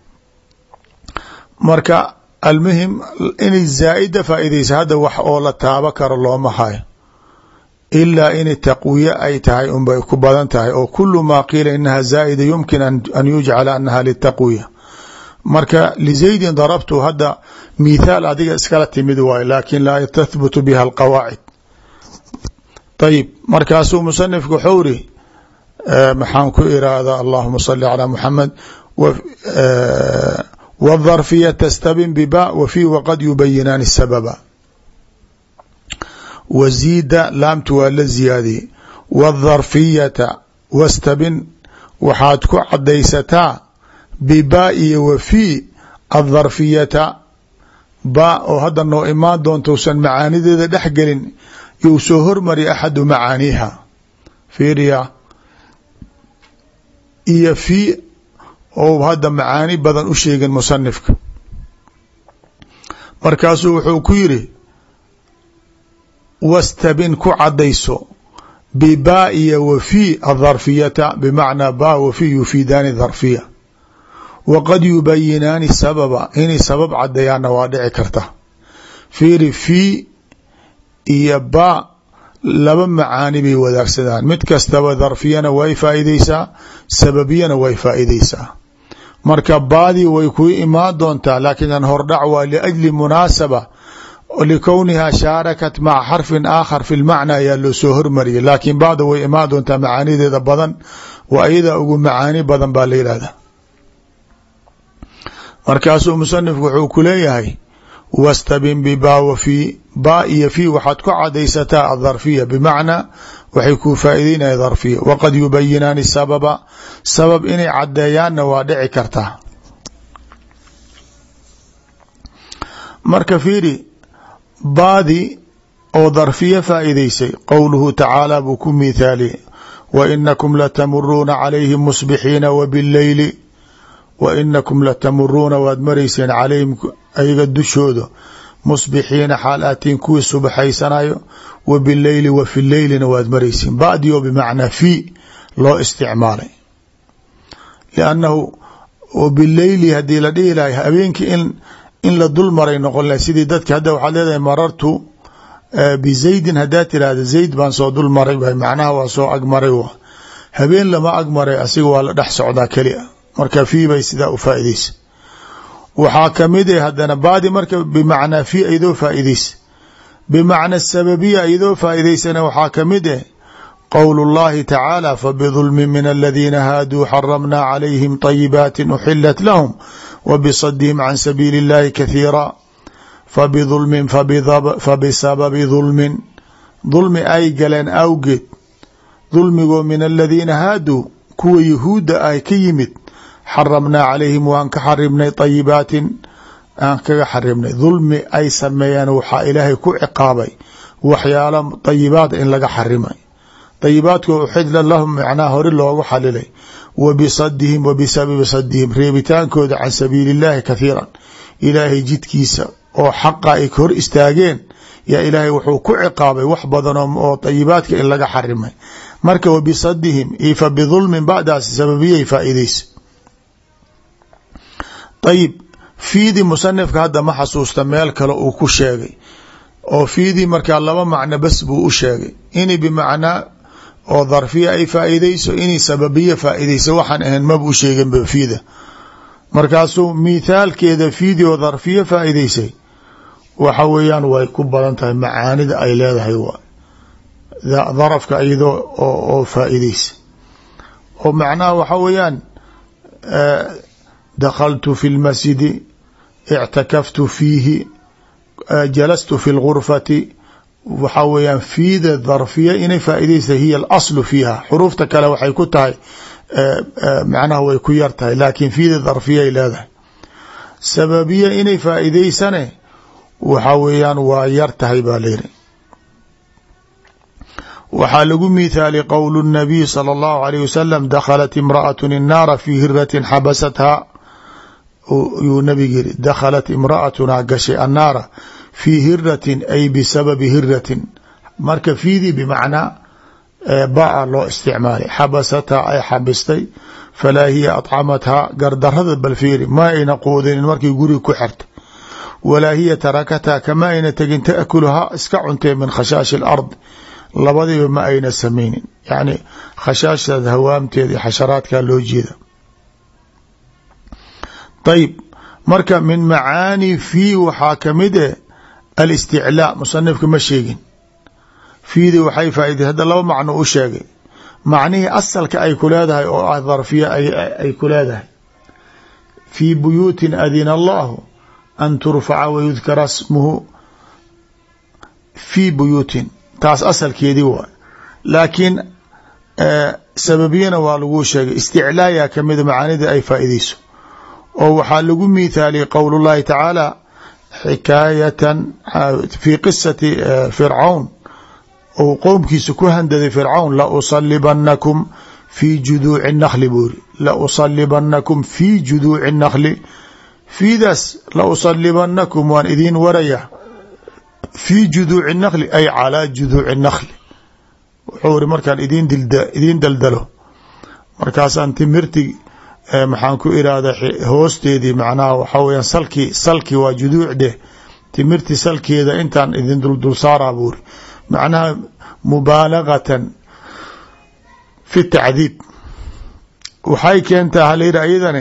marka almuhim inay zaa'ida faa'iidaysa hadda wax oo la taabo karo looma hayo ilaa inay taqwiye ay tahay unbay ku badan tahay oo kulu maa qiila inaha zaa'ida yumkin an yujcala anaha litaqwiya marka lizaydin darabtu hadda mithaal adiga iskala timid waayo laakin laa tathbutu biha alqawaacid ayib markaasuu musanifku wuxuu iri maxaan ku iraahda allahuma sali calى muxamed wالdharfiya tastabin biba w fi waqad yubayinaani sababa waziida laamtu waa la ziyaadiyey wالdharfiyata wastabin waxaad ku cadaysataa biba iyo wa fi adharfiyata ba oo hadda noo imaan doontousan macaanideeda dhex gelin you soo hormari axadu macaaniiha fiiriya iyo fi ou hadda macaani badan u sheegin musanifka markaasuu wuxuu ku yiri wastabin ku cadayso biba iyo wa fi adharfiyata bimacnaa ba wa fi yufiidaani dharfiya waqad yubayinaani sababa inay sabab cadeeyaanna waa dhici karta fiiri fi iyo ba laba macaani bay wadaagsadaan mid kastaba dharfiyana way faa'iideysaa sababiyana way faa'iideysaa marka baadii way ku imaan doontaa laakiin an hordhac waa liajli munaasaba likownihaa shaarakat maca xarfin aakhar fi lmacna ayaa loo soo hormariyay laakiin baada way imaan doontaa macaanideeda badan waa iyadaa ugu macaani badan baa la yidhahda markaasuu musanifku wuxuu ku leeyahay wastabin biba wa fi ba iyo fi waxaad ku cadaysataa adharfiya bimacnaa waxay kuu faa'iideynaya dharfiya waqad yubayinaani sababa sabab inay cadeeyaanna waa dhici kartaa marka fiiri baadi oo dharfiya faa'iideysay qowluhu tacaala buu ku miithaaliyey wa inakum latamuruuna calayhim musbixiina wa bileyli wa inakum latamuruuna waad marayseen calayhim ayaga dushooda musbixiina xaal aatiin kuwii subaxaysanayo wa bileyli wa fi leylina waad marayseen badi oo bimacnaa fi loo isticmaalay liannahu bileyli haddii la dhihi lahay habeenkii in in la dul maray noqon lahay sidii dadka hadda waxaad leedahay marartu bizaydin haddaad tirahda zayd baan soo dul maray macnaha waa soo agmaray habeen lama agmaray asiga waa la dhex socdaa keli a marka fi bay sidaa u faa'iideysa waxaa kamid ah haddana baadi marka bimacnaa fi aydoo faa'iideysa bimacna sababiya aydoo faa'iideysana waxaa kamid ah qowl اllahi tacaala fabidulmin min aladiina haaduu xaramnaa calayhim طayibaatin uxilat lahum wbisadihim can sabiili اllahi kathiira fabidulmin fabisababi dulmin dulmi ay galeen awgeed dulmigoo min aladiina haaduu kuwa yahuudda ah ka yimid xaramnaa calayhim waan ka xarimnay طayibaatin aan kaga xarimnay dulmi ay sameeyaan waxaa ilaahay ku ciqaabay waxyaalo طayibaad in laga xarimay طayibaadko uxidla lahum macnaha hore loogu xalilay wa bisadihim wa bisababi sadihim reebitaankooda can sabiili اllahi kathiiran ilaahay jidkiisa oo xaqa ay hor istaageen yaa ilaahay wuxuu ku ciqaabay wax badan oo طayibaadka in laga xarimay marka wa bisadihim iyo fa bidulmin bacdaas sababiyay faa'iideysa ayib fiidii musanifka hadda ma xasuusta meel kale uu ku sheegay oo fiidii markaa laba macno bas buu u sheegay inay bimacnaa oo dharfiya ay faa'iideyso inay sababiya faa'iideyso waxaan ahayn maba u sheegin ba fiida markaasuu mithaalkeeda fiidii oo dharfiya faa'iideysay waxa weeyaan way ku badan tahay macaanida ay leedahay waa darafka iyadoo oo faa'iideysa oo macnaha waxa weeyaan dakhaltu fi lmasjidi اctakaftu fiihi jalastu fi اlgurfati waxaa weeyaan fiida dharfiya inay faa'iideysa hiya alaslu fiiha xuruufta kale waxay ku tahay macnaha way ku yar tahay laakiin fiida dharfiyay leedahay sababiya inay faa'iideysane waxaa weeyaan waa yar tahay baa layidhi waxaa lagu miithaalay qowl الnabiy salى اllahu عalيه wasalam dakhalat imra'at الnaara fii hiratin xabasathaa yuu nabig yiri dakhalat imra'atuna gashay annaara fii hiratin ay bisababi hiratin marka fiidii bimacnaa baa loo isticmaalay xabasathaa ay xabistay falaa hiya aطcamathaa gardarada bal fiiri ma ayna quudinin markii guriga ku xirtay walaa hiya tarakathaa kama ayna tegin taأkuluhaa iska cuntee min khashaashi اlard labadiiba ma ayna samaynin yani khashaashada hawaamteeda iyo xasharaadkaa loo jeeda ayb marka min macaani fii waxaa kamid e alisticlaa musanifka ma sheegin fiidii waxay faaidey hadda laba macno u sheegay macnihii asalka ay ku leedahay oo ah dharfiya ay ku leedahay fii buyuutin adina allahu an turfaca wayudkara smuhu fii buyuutin taas asalkeedii waay laakiin sababiyana waa lagu sheegay isticlaaya kamida macaanida ay faaideyso oo waxaa lagu mithaaliyey qowl اllahi tacaala xikaayatan fii qisati fircawn ou qowmkiisa ku handaday fircawn lausallibanakum fii juduuci nakli buu iri lausallibanakum fii juduuci nakli fiidaas lausallibanakum waan idiin waraya fii juduuci nakli ay calaa juduuci nakli wuxuu iri markaan idin idiin daldalo markaasaan timirti maxaan ku irahda hoosteedii macnaha waxaa weyaan salkii salkii waa juduuc dheh timirti salkeeda intaan idin duldul saaraa buuri macnaha mubaalagatan fi tacdiib waxay keentaa halayidhi ayadani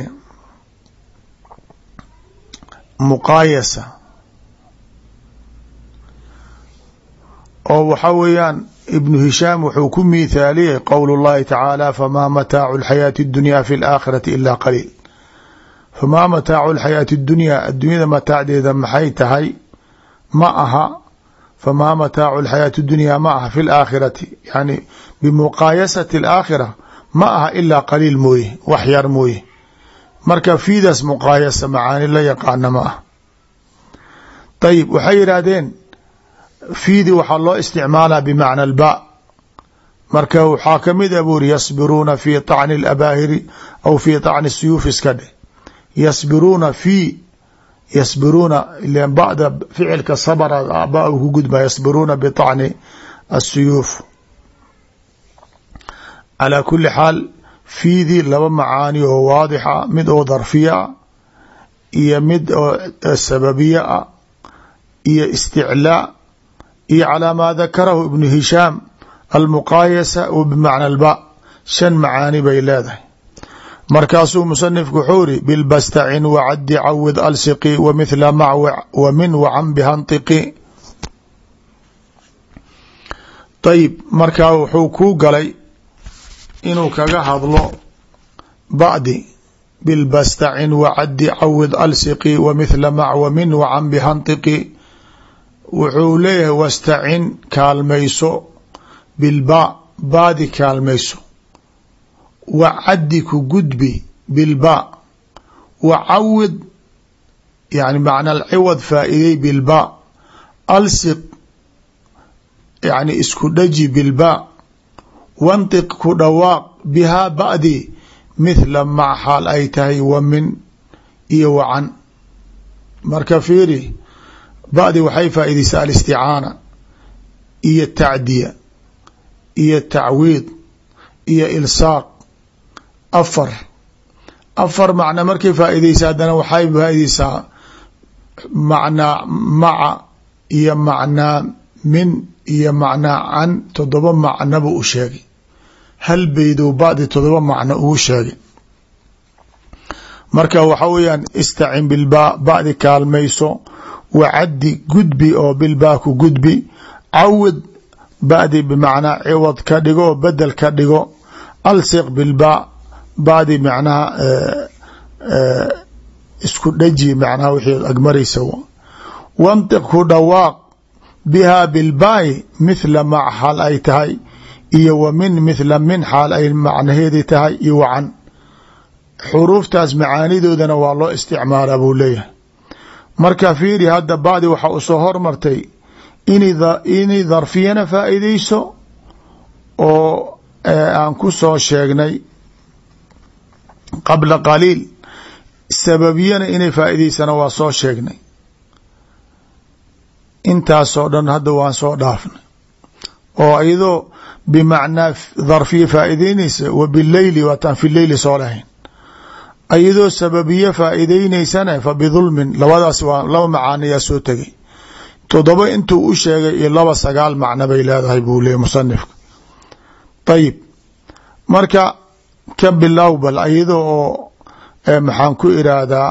muqaayasa oo waxaa weeyaan ibnu hishaam wuxuu ku miithaaliyey qowl اllahi tacaala famaa mataacu اlxayaati اdunyaa fi اlaakhirati ila qaliil famaa mataacu اlxayaati اdunyaa addunyada mataacdeeda maxay tahay ma aha famaa mataacu اlxayaati اdunyaa ma aha fi اlaakhirati yani bimuqaayasati اlaakhira ma aha ilaa qaliil mooye wax yar mooye marka fiidaas muqaayasa macaani la yaqaana ma ah ayib waxay yidhaahdeen fiidii waxaa loo isticmaalaa bimacna alba marka waxaa kamid a buuri yasbiruuna fii طacni اlabaahiri aw fii طacni suyuuf iska dheh yasbiruuna fii yasbiruuna ilan ba'da ficilka sabra ba ku gudba yasbiruuna biطacni asuyuuf calaa kuli xaal fiidii laba macaani oo waadixa mid oo darfiya ah iyo mid oo sababiya ah iyo isticlaa iyo calaa maa dakarahu ibnu hishaam almuqaayasa w bimacna alba shan macaani bay leedahay markaasuu musanifku wuxuu iri bilbastacin wacadi cawid alsiqi wa mithla mac wa min wacan bihantiqi ayib markaa wuxuu kuu galay inuu kaga hadlo ba'di bilbastacin wacadi cawid alsiqi wa mithla mac wa min wacan bihantiqi wuxuu leeyahay wastacin kaalmayso bilba baadi kaalmayso wa caddi ku gudbi bilba wa cawid yani macna alciwad faa'iidey bilba alsiq yani isku dhaji bilba wantiq ku dhawaaq bihaa ba'di mithla mac xaal ay tahay wa min iyo wacan marka fiiri ba'di waxay faa'iideysaa alisticaana iyo tacdiya iyo tacwiid iyo ilsaaq afar afar macna markay faa'iideysa haddana waxay faa'iideysaa macnaa maca iyo macnaa min iyo macnaa can toddoba macnaba u sheegay hal beydou ba'di toddoba macno ugu sheegay marka waxa weeyaan istacin bilbaa ba'di kaalmayso wacaddi gudbi oo bilbaa ku gudbi cawid ba'di bimacnaa ciwad ka dhigo oo bedel ka dhigo alsiq bilbaa ba'di macnaha isku dhaji macnaha wixii agmaraysa wantiq ku dhawaaq bihaa bilbaayi mithla mac xaal ay tahay iyo wa min mithla min xaal ay macnaheedii tahay iyo wacan xuruuftaas macaanidoodana waa loo isticmaalaa buu leeyahay marka fiiri hadda ba'di waxa u soo hormartay inay dharfiyana faa'iideyso oo aan ku soo sheegnay qabla qaliil sababiyana inay faa'iideysana waa soo sheegnay intaasoo dhan hadda waan soo dhaafnay oo iyadoo bimacnaa dharfiya faa'iideynaysa wa bileyli waataan fi leyli soo lahayn iyadoo sababiye faa'iideynaysana fa bidulmin labadaas waa laba macaaniyaa soo tegay toddoba intuu u sheegay iyo laba sagaal macno bay leedahay buu leeyay musanifka ayib marka ka bilow bal iyadoo oo maxaan ku iraahdaa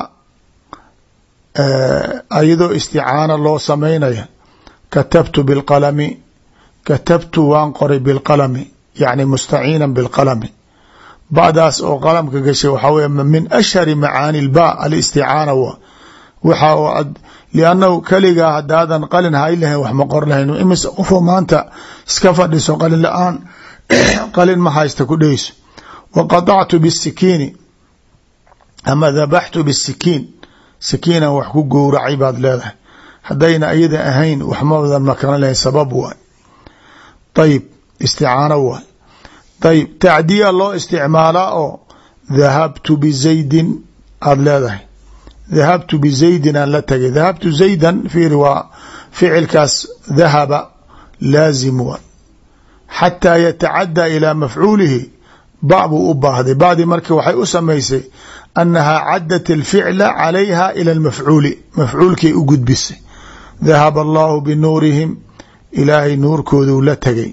iyadoo isticaana loo samaynaya katabtu bilqalami katabtu waan qoray bilqalami yani mustaciina bilqalami. ba'daas oo qalamka gashay waxaa wey min ashhari macaani lba alisticaana w waxa liannahu keligaa hadaadan qalin hay lahayn wax ma qor lahayn. imise qofoo maanta iska fadhiso qalin la-aan qalin ma haysta ku dheyso. wa qadactu bisikiini ama dabaxtu bisikiin, sikiinan wax ku gowracay baad leedahay. haddayna iyada ahayn wax madan makaran lahayn sabab waay. ayib isticaano waay. ayib tacdiya loo isticmaalaa oo dahabtu bizaydin aada leedahay. dahabtu bizaydin aan la tagay. dahabtu zaydan fiiri waa ficilkaas dahaba laazim waay. xataa yatacadaa ilaa mafcuulihi ba buu u baahday. bacdi marka waxay u samaysay annahaa caddat alficla calayha ila almafcuuli, mafcuulkay u gudbisay. dahaba allahu binuurihim, ilaahay nuurkooduu la tegay.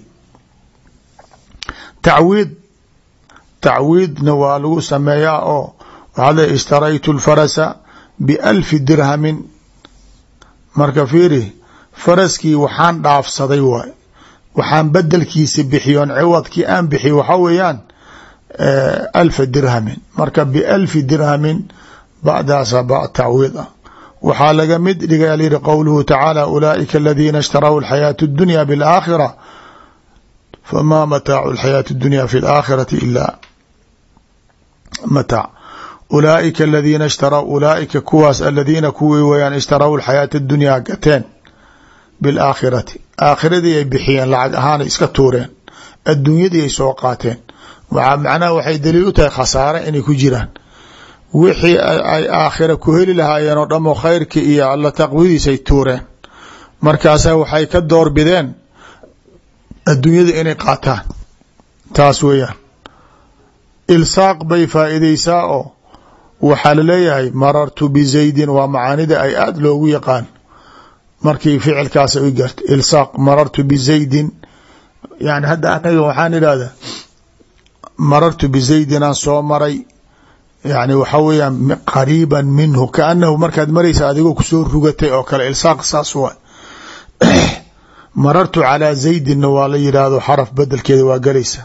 tacwiid tacwiidna waa lagu sameeyaa oo waxaa le ishtaraytu lfarasa bialfi dirhamin. marka fiiri faraskii waxaan dhaafsaday waay, waxaan bedelkiisa bixiyoon ciwadkii aan bixiy waxaa weeyaan alfa dirhamin. marka bialfi dirhamin ba'daasa ba tacwiid ah. waxaa laga mid dhigay alyidhi qowluhu tacaala ulaaئika aladiina اshtarau alxayaaةa اdunya biاlaakhira fma mataacu alxayaaةi اdunya fi اlaakhirati ila mataac. ulaaئika aladiina ishtarau ulaaئika kuwaas aladiina kuwii weyaan ishtarau alxayaaةa اdunyaa gateen biاlaakhirati, aakhiradii ay bixiyeen lacag ahaanay iska tuureen, adduunyadii ay soo qaateen. waxaa macnaha waxay daliil u tahay khasaare inay ku jiraan. wixii ay aakhira ku heli lahaayeen oo dhamo khayrkii iyo alla taqwidiisay tuureen. markaasa waxay ka doorbideen adduunyada inay qaataan. taas weeyaan ilsaaq bay faa'iideysaa oo waxaa laleeyahay marartu bizaydin waa macaanida ay aada loogu yaqaan markii ficilkaas u garta ilsaaq. marartu bizaydin yani hadda anaga waxaan idhahdaa marartu bizaydin aan soo maray, yani waxaa weeyaan qariiban minhu kaanahu markaad maraysa adigoo kusoo rugatay oo kale. ilsaaq saas waa. marartu calaa zaydinna waa la yidhaahdo xaraf bedelkeeda waa galaysa.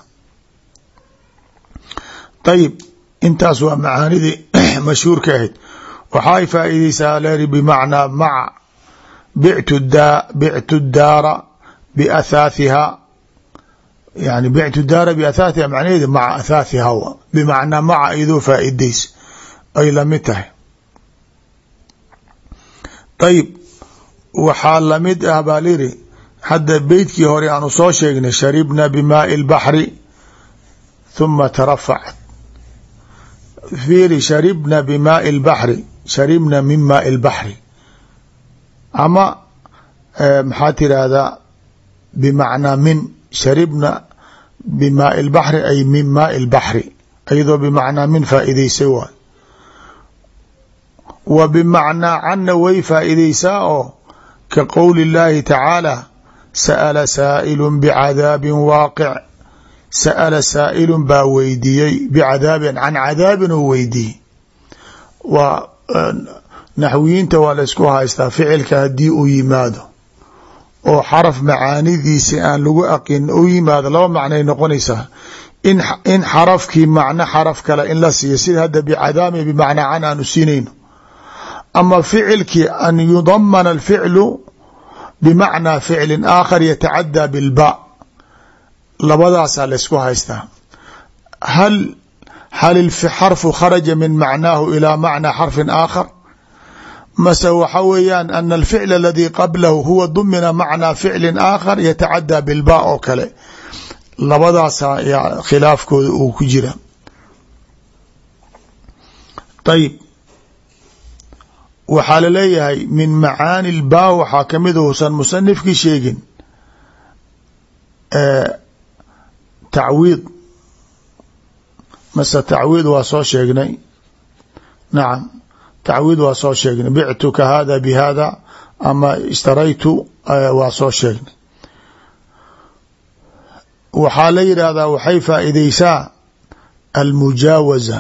ayib intaas waa macaanidii mashhuurka ahayd. waxaay faa'iideysaa leeri bimacnaa maca bictu bictu daara biathaathiha, yani bictu daara biathaathiha macnaheeda maca athaathiha w bimacnaa maca iyadoo faa'iideysa ay lamid tahay. ayib waxaa lamid ah baa liri hadda beytkii hore aanu soo sheegnay sharibna bimaai اlbaxri ثuma tarafacat. fiiri sharibna bimaai اlbaxri, sharibna min maai اlbaxri ama maxaa tirahdaa bimacnaa min sharibna bimaai اlbaxri ay min maai اlbaxri iyadoo bimacnaa min faa'iideysay waay. wa bimacnaa canna way faa'iideysaa oo ka qowli اllaahi tacaalى sa'ala saa'ilun bicadaabin waaqic. sa'ala saa'ilun baa weydiiyey bicadaabin can cadaabin oo weydiiyey. waa naxwiyiinta waa la isku haystaa ficilka haddii uu yimaado oo xaraf macaanidiisi aan lagu aqin u yimaado laba macnay noqonaysaa. in in xarafkii macno xaraf kale in la siiyo sida hadda bicadaabin bimacnaa can aanu siinayno, ama ficilkii an yudamana alficlu bimacnaa ficlin aakhar yatacadaa bilba. labadaasaa la ysku haystaa. hal hal xarfu kharaja min macnaahu ilaa macnaa xarfin aakhar, mase waxa weeyaan ana alficl aladii qablahu huwa dumina macnaa ficlin aakhar yatacadaa bilba oo kale. labadaasaa yaa khilaafkooda uu ku jira. ayib waxaa laleeyahay min macaani lba waxaa kamid uusan musanifkii sheegin tacwiid, mase tacwiid waa soo sheegnay. nacam tacwiid waa soo sheegnay bictuka hada bihada ama ishtaraytu waa soo sheegnay. waxaa la yidhaahdaa waxay faa'iideysaa almujaawaza.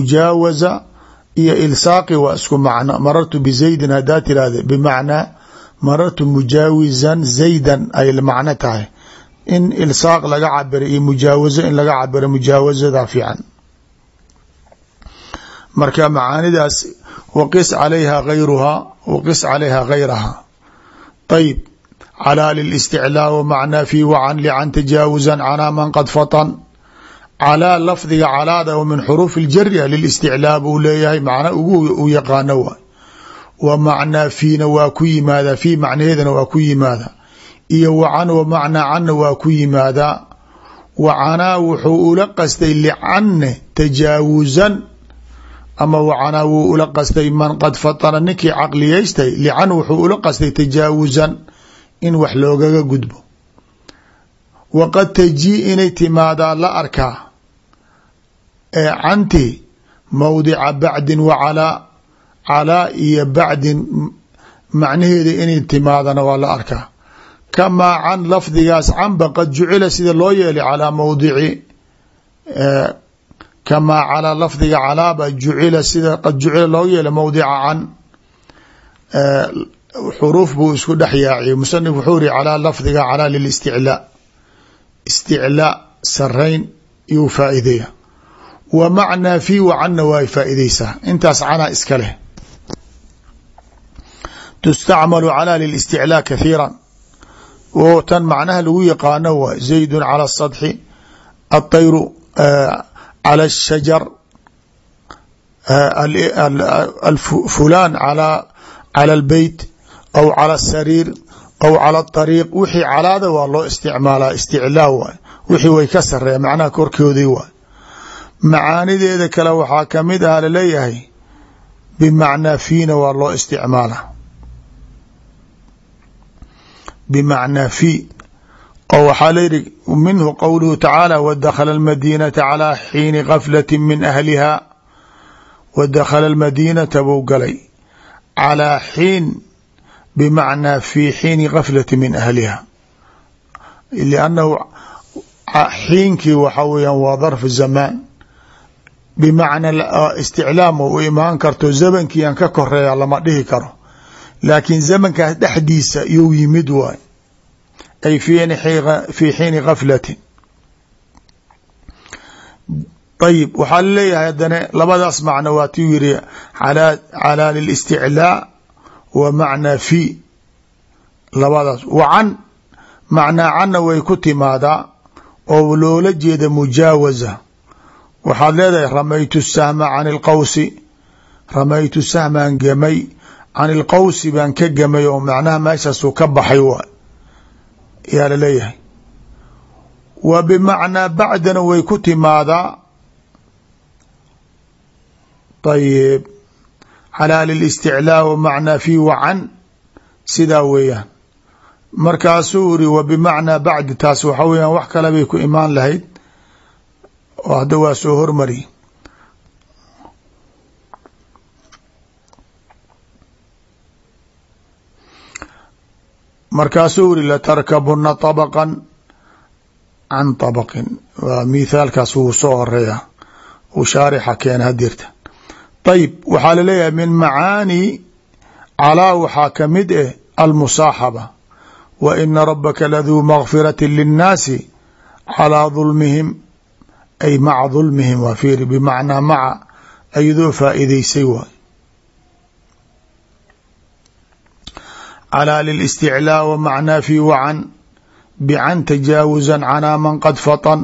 mujaawaza iyo ilsaaqi waa isku macno. marartu bizaydin haddaa tirahde bimacnaa marartu mujaawiزan zaydan ay macno tahay in ilsaaq laga cabiro iyo mujaawazo in laga cabiro mujaawazada fiican marka macaanidaas waqis calayha gayruhaa waqis calayha gayraha طayb calىa lilisticlaa wmacnaa fi wacan lican tajaawuzan calىa man qad fatan calىa lafdiga calaada oo min xuruuf اljarya lilisticlaa buu leeyahay macna ugu u yaqaano waay wa macnaa fiina waa ku yimaadaa fii macnaheedana waa ku yimaadaa iyo wacan wa macnaa canna waa ku yimaadaa wacanaa wuxuu ula qastay licanne tajaawuzan ama wacanaa wuu ula qastay man qad fatana ninkii caqliyaystay lican wuxuu ula qastay tajaawuzan in wax loogaga gudbo waqad tajii inay timaadaa la arkaa ee canti mawdica bacdin wa calaa calaa iyo bacdin macnaheeda inay timaadana waa la arkaa kamaa can lafdigaas canba qad jucila sida loo yeelay calaa mawdici kamaa calaa lafdiga calaaba jucila sida qad jucila loo yeelay mawdica can xuruuf buu isku dhex yaaciyey musanif wuxuu iri calaa lafdiga calaa lilisticlaa isticlaa sarayn iyuu faa'ideeya wa macnaa fii wacanna waa faa'iideysaa intaas canaa iska leh tustacmalu calaa lilisticlaa kathiira oo tan macnaha lagu yaqaano waa zaydun cala asadxi aطayru cala ashajar fulaan calaa cala albeyt aw cala asariir aw cala aطariiq wixii calaada waa loo isticmaalaa isticlaa waay wixii way ka sareeya macnaha korkoodii waay macaanideeda kale waxaa kamid ah laleeyahay bimacnaa fiina waa loo isticmaalaa bimacnaa fi oo waxaa layihi minhu qowluhu tacaala wadakhala almadiinata calaa xiini gaflati min ahliha wadakhala almadiinata buu galay calaa xiin bimacnaa fi xiini gaflati min ahliha liannahu xiinkii waxa weeyaan waa darfu zamaan bimacnaa isticlaam u imaan karto zamankiian ka koreeya lama dhihi karo laakiin zamankaas dhexdiisa iyou yimid waay ay fii xiini gaflatin ayib waxaa laleeyahay haddana labadaas macno waa tiu yiri calaa lilisticlaa wa macnaa fi labadaas wacan macnaa canna way ku timaadaa oo loola jeeda mujaawaza waxaad leedahay ramaytu sahma can ilqawsi ramaytu sahmaan gemay can ilqawsi baan ka gemay oo macnaha meeshaasuu ka baxay waay yaa laleeyahay wa bimacnaa bacdana way ku timaadaa ayib calaa lilisticlaa wa macnaa fi wacan sidaa weeyaan markaasuu iri wa bimacnaa bacdi taas waxa weeyaan wax kale bay ku imaan lahayd oo hadda waa soo hormari markaasuu iri latarkabuna طabqan can طabqin waa mithaalkaas wuu soo horeeya uu shaarixa keena hadirta ayib waxaa laleeyahay min macaani calaa waxaa kamid eh almusaaxaba wa ina rabaka laduu makfirati linnaasi calىa dulmihim ay maca dulmihim waa fiiri bimacnaa maca ayadoo faa'iideysay waay calىa lilisticlaa wa macnaa fi wacan bican tajaawuzan canaa man qad fatan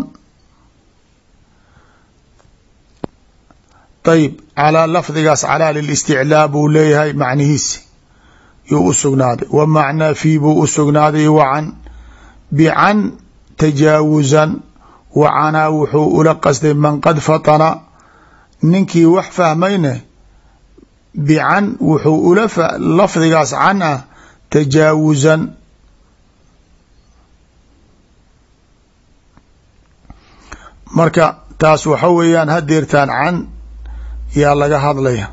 ayib calaa lafdigaas calaa lilisticlaa buu leeyahay macnihiisi yuu u sugnaaday wa macnaa fi buu u sugnaaday wacan bican tajaawuzan wacanaa wuxuu ula qasday man qad fatana ninkii wax fahmayne bican wuxuu ula lafdigaas can ah tajaawuzan marka taas waxa weeyaan hadeertaan can yaa laga hadlaya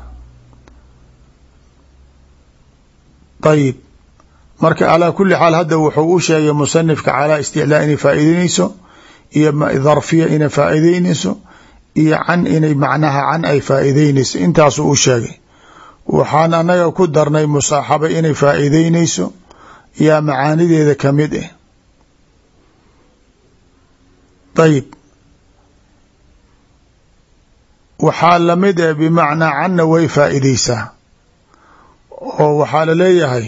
ayib marka calaa kuli xaal hadda wuxuu u sheegay musanifka calaa isticlaa inay faa'iideyneyso iyo dharfiya inay faa'iideyneyso iyo can inay macnaha can ay faa'iideyneyso intaasuu u sheegay waxaan anaga ku darnay musaaxaba inay faa'iideyneyso yaa macaanideeda kamid ah. ayib waxaa lamid ah bimacnaa canna way faa'iideysaa oo waxaa laleeyahay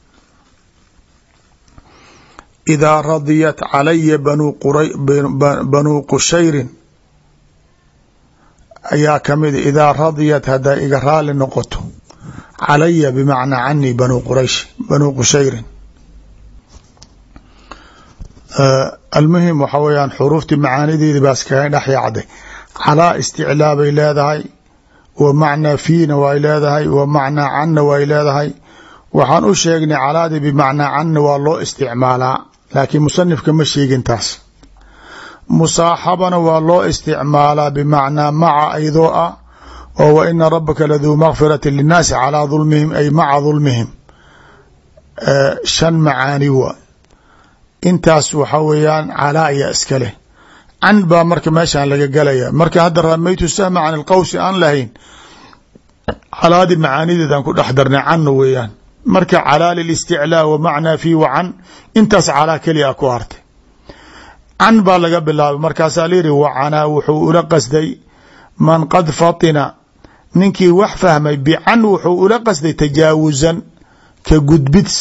idaa radiyat calaya banu qura banuu qushayrin ayaa kamid a idaa radiyat hadday iga raali noqoto calaya bimacnaa canii banuu quraysh banuu qushayrin. almuhim waxa weeyaan xuruuftii macaanideedi baa iskaga dhex yaacday. calaa isticlaa bay leedahay wa macnaa fiina way leedahay wa macnaa canna way leedahay. waxaan u sheegnay calaadii bimacnaa canna waa loo isticmaalaa laakiin musanifka ma sheegin taas. musaaxabana waa loo isticmaalaa bimacnaa maca aydoo ah oo wa ina rabbaka laduu makfirati linnaasi calaa dulmihim ay maca dulmihim. shan macaani waa intaas waxa weeyaan calaa ayaa iska leh. can baa marka meeshaan laga gelaya. marka hadda ramaytu sahma can ilqawsi aan lahayn calaadii macaanideedaan ku dhex darnay canna weeyaan. marka calaa lilisticlaa wa macnaa fii wa can intaas calaa keliya ku hartay. can baa laga bilaabay markaasaa la yihi wacanaa wuxuu ula qasday man qad fatina ninkii wax fahmay bican wuxuu ula qasday tajaawusan ka gudbids.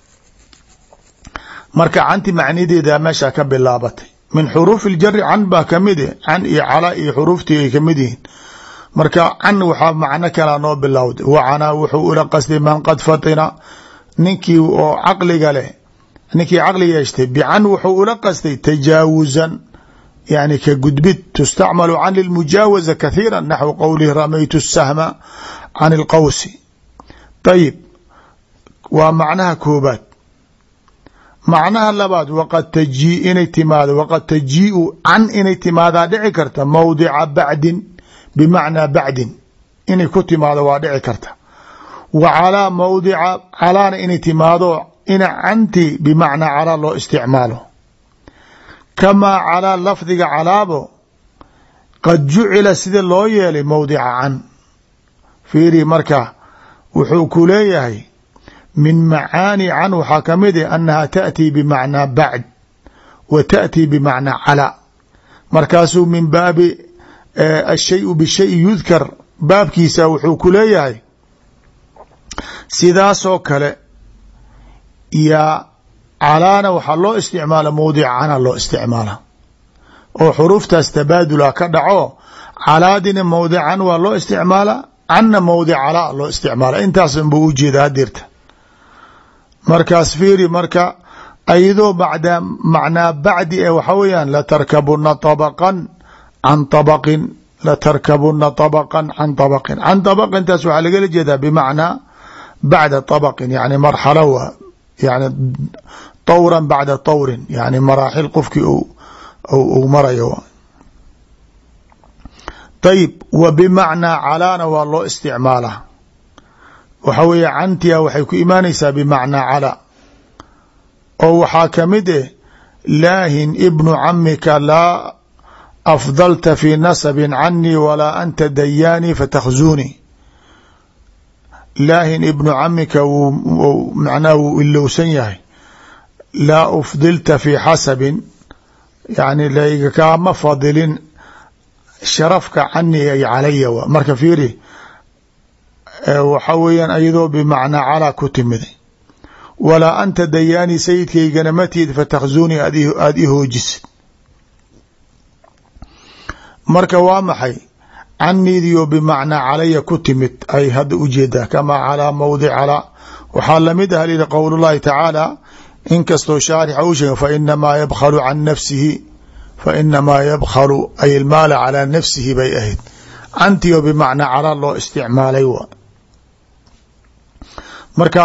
marka canti macnideeda meesha ka bilaabatay min xuruufi اljari can baa kamid eh can iyo calaa iyo xuruuftii ay kamid yihiin. marka can waxaa macno kalaa noo bilowday wacanaa wuxuu ula qasday man qad fatina ninkii oo caqliga leh ninkii caqli yeeshtay bican wuxuu ula qasday tajaawusan yani ka gudbid. tustacmalu can lilmujaawaza kathiira naxwu qowlihi ramaytu sahma can ilqawsi. ayib waa macnaha koobaad. macnaha labaad waqad tajii inay timaado waqad tajiiu can inay timaadaa dhici karta mawdica bacdin bimacnaa bacdin inay ku timaado waa dhici karta. wa calaa mawdica calaana inay timaado ina canti bimacnaa calaa loo isticmaalo. kamaa calaa lafdiga calaabo qad jucila sida loo yeelay mawdica can. fiiri marka wuxuu ku leeyahay min macaani can waxaa kamid ah annaha taأtii bimacnaa bacd wa taأtii bimacnaa calaa. markaasuu min baabi ashayu bishayi yudkar baabkiisa wuxuu ku leeyahay sidaasoo kale yaa calaana waxaa loo isticmaala mawdica cana loo isticmaala oo xuruuftaas tabaadula ka dhaco calaadina mawdic can waa loo isticmaala canna mawdic calaa loo isticmaala. intaasan buu ujeeda hadirta. markaas fiiri marka ayadoo bacda macnaa bacdi ee waxa weeyaan latarkabuna طabqan can طabqin latarkabuna طabqan can طabqin can طabqin taas waxaa lagala jeedaa bimacnaa bacda طabqin yani marxalo waa yani طawran bacda طawrin yani maraaxil qofkii uu marayo. ayib wa bimacnaa calaana waa loo isticmaalaa waxa weeye cantia waxay ku imaanaysaa bimacnaa calaa oo waxaa kamid eh laahin ibnu camika laa afdalta fi nasabin canii walaa anta dayaanii fatakhzunii. laahin ibnu camika wuu macnaha wuu ilowsan yahay. laa ufdilta fi xasabin yani layga kaama fadilin sharafka canii ay calaya wa. marka fiiri waxa weeyaan ayadoo bimacnaa calaa ku timiday. walaa anta dayaanii sayidkaygana matid fatakhzunii aada i hoojisid. marka waa maxay caniidiyo bimacnaa calaya ku timid ay hadda ujeedaa kamaa calaa mawdic calaa. waxaa lamid ah lihi qowl llahi tacaala inkastoo shaarixa u sheega fainamaa yabkhalu can nafsihi fainamaa yabkhalu ay ilmaala calaa nafsihi bay ahayd. cantiyo bimacnaa calaa loo isticmaalay wa. marka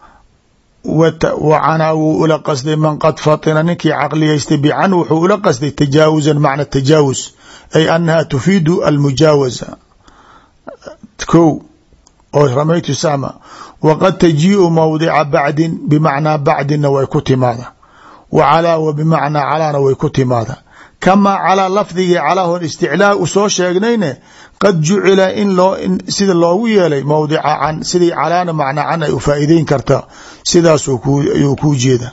wacanaa wuu ula qasday man qad fatina ninkii caqliyaystay bican wuxuu ula qasday tajaawuzan macna tajaawuz ay annaha tufiidu almujaawaza. ko oo ramaytu sama waqad tajiiu mawdica bacdin bimacnaa bacdinna way ku timaada. wa calaa wa bimacnaa calaana way ku timaada. kamaa calaa lafdigii calaa hon isticlaa u soo sheegnayne qad jucila in loo sida loogu yeelay mawdica can sidii calaana macna can ay u faa'iideyn karta sidaasuu ku ayuu kuu jeeda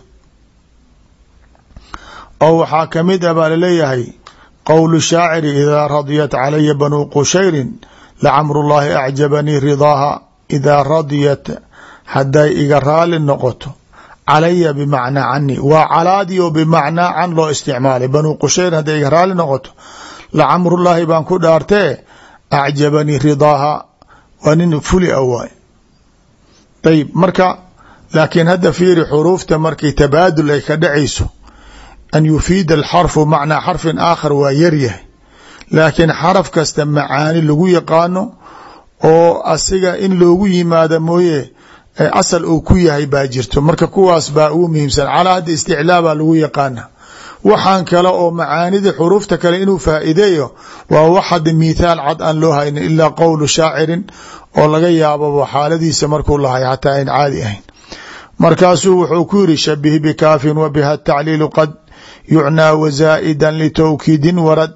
oo waxaa kamid ah baa laleeyahay qowlu shaaciri idaa radiyat calaya banuu qushayrin lacamrullaahi acjabanii ridaaha idaa radiyat hadday iga raali noqoto calaya bimacnaa cani waa calaadii oo bimacnaa can loo isticmaalay banuu qushayrin hadday iga raali noqoto lacamrullaahi baan ku dhaartee acjabanii ridaaha waa nin fuli a waay ayib marka laakiin hadda fiiri xuruufta markii tabaadul ay ka dhacayso an yufiida alxarfu macnaa xarfin aakhar waa yaryahay laakiin xaraf kasta macaani lagu yaqaano oo asiga in loogu yimaado mooye asal uu ku yahay baa jirto marka kuwaas baa ugu muhiimsan calaa hadda isticlaa baa lagu yaqaana waxaan kale oo macaanida xuruufta kale inuu faa'iideeyo waa wax hadda mithaal cad aan loo haynin ilaa qowlu shaacirin oo laga yaababa xaaladiisa markuu lahay xataa ayn caadi ahayn markaasuu wuxuu ku yiri shabih bikaafin wa biha tacliilu qad yucnaa wazaa'idan litawkiidin warad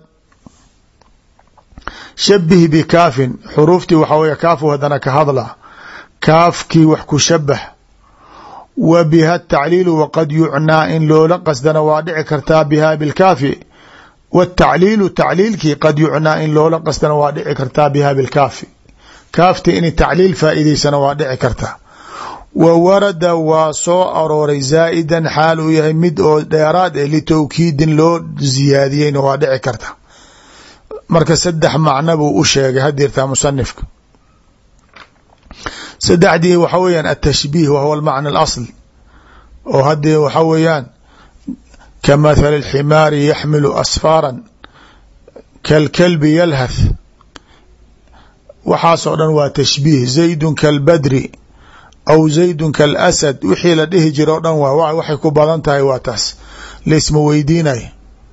shabih bikaafin xuruuftii waxaa wey kaafu haddana ka hadla kaafkii wax ku shabah wa biha tacliilu waqad yucnaa in loola qasdana waa dhici kartaa biha bilkaafi watacliilu tacliilkii qad yucnaa in loola qasdana waa dhici kartaa biha bilkaafi kaafti in tacliil faa'iidaysana waa dhici kartaa wa warada waa soo arooray zaa'idan xaal uu yahay mid oo dheeraad eh litawkiidin loo ziyaadiyeyna waa dhici karta marka saddex macno buu u sheegay hadeertaa musanifka saddexdii waxa weeyaan atashbiih wa huwa almacna alasl oo haddee waxa weeyaan ka mathali alximaari yaxmilu asfaaran kalkalbi yalhath waxaasoo dhan waa tashbiih zaydun kalbadri aw zaydun kalasad wixii la dhihi jira o dhan waa waxay ku badan tahay waa taas laysma weydiinayo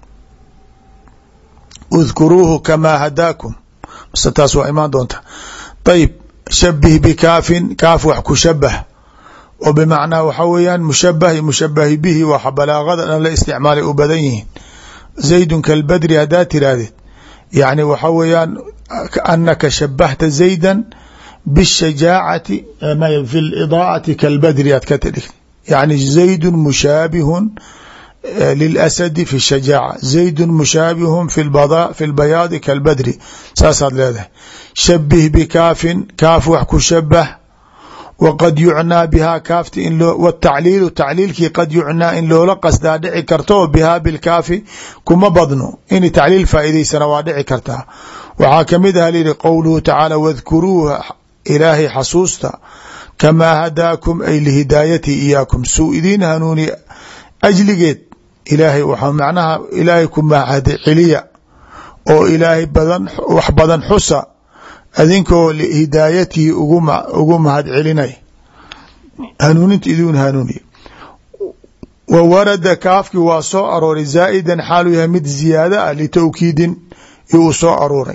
udkuruuhu kamaa hadaakum mase taas waa imaan doonta ayib shabih bikaafin kaaf wax ku shabah oo bimacnaa waxa weeyaan mushabah iyo mushabahi bihi waa balaagada dhan la isticmaalay u badan yihiin zaydun kalbadri haddaad tiraahdeed yacni waxa weeyaan kaanaka shabahta zaydan bishajaacati fi lidaacati kalbadri aad ka tidhig yacni zaydun mushaabihun lilasadi fi shajaaca zaydun mushaabihun fi lbayaadi kalbadri saasaad leedahay shabih bikaafin kaaf wax ku shabah waqad yucnaa bihaa kaafti in loo watacliilu tacliilkii qad yucnaa in loola qasdaa dhici karto bihaa bilkaafi kuma badno in tacliil faa'iidaysana waa dhici kartaa waxaa kamid aha liyihi qowluhu tacaala wadkuruuha ilaahay xasuusta kamaa hadaakum ay lihidaayati iyaakum suu idiin hanuuni ajligeed ilaahay waxaa macnaha ilaahay ku mahad celiya oo ilaahay badan wax badan xusa adinkoo lihidaayatihi ugu mahad celinay hanuuninta idiin hanuuniya wa warada kaafkii waa soo arooray zaa'idan xaaluu yahay mid ziyaada ah litawkiidin iyuu soo arooray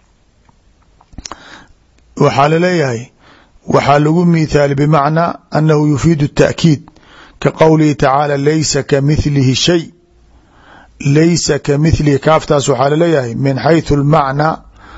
waxaa laleeyahay waxaa lagu mithaali bimacnaa annahu yufiidu التأkiid ka qowlihi tacaala laysa kamithlihi shay laysa kamithlihi kaaftaas waxaa laleeyahay min xayثu اlmacnaa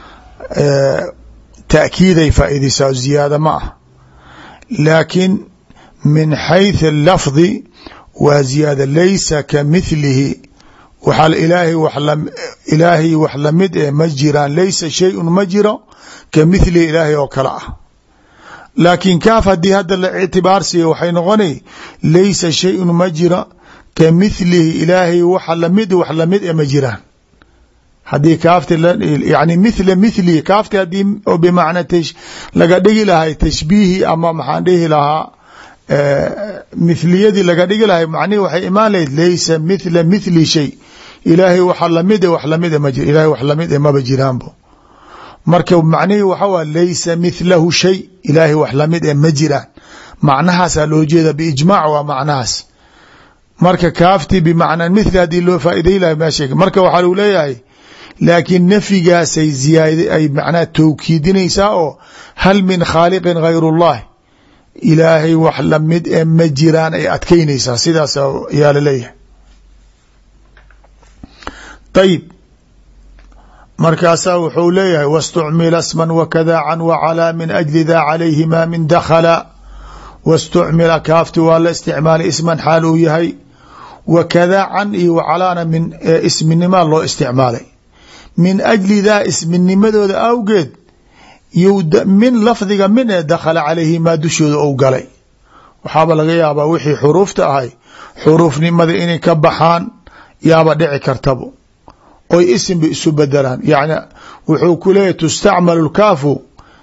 تأkiiday faa'iidaysaa ziyaada ma ah laakiin min xayث اlafdi waa ziyaada laysa kamithlihi waxaa ilaahay wax ilaahay wax lamid eh ma jiraan laysa shay-un ma jiro kamithlihi ilaahay oo kale ah laakiin kaaf haddii hadda la ictibaar siiyo waxay noqonay laysa shay-un ma jiro kamithlihi ilaahay waxa lamid wax lamid e ma jiraan haddii kaafti yani mithla mithlihi kaafti haddii oo bimacnaa laga dhigi lahay tashbiihi ama maxaan dhihi lahaa mithliyadii laga dhigi lahay macnihi waxay imaan lahayd laysa mithla mithli shay ilaahay waxa lamid e wax lamid e ma jiro ilahay wax lamid e maba jiraanbo marka macnihii waxa waa laysa mithlahu shay ilaahay wax lamid e ma jiraan macnahaasaa loo jeeda biijmaac waa macnahaas marka kaafti bimacnaa mithli haddii loo faa'iday lahay meesha marka waxaa lagu leeyahay laakiin nafyigaasay ziyaada ay macnaha tawkiidinaysaa oo hal min khaaliqin hayr اllahi ilaahay wax lamid e ma jiraan ay adkeynaysaa sidaas yaa laleeyahay ayib markaasaa wuxuu leeyahay waاstucmila sman wakada can wacalaa min ajli daa calayhima min dakhala waاstucmila kaafti waa la isticmaalay isman xaal uu yahay wakada can iyo wacalaana min isminimaa loo isticmaalay min ajli daa isminimadooda awgeed min lafdiga min ee dakhala calayhimaa dushooda ou galay. waxaaba laga yaabaa wixii xuruufta ahay xuruufnimada inay ka baxaan yaaba dhici kartabo oy isimba isu bedelaan. yani wuxuu ku leeyahy tustacmalu lkaafu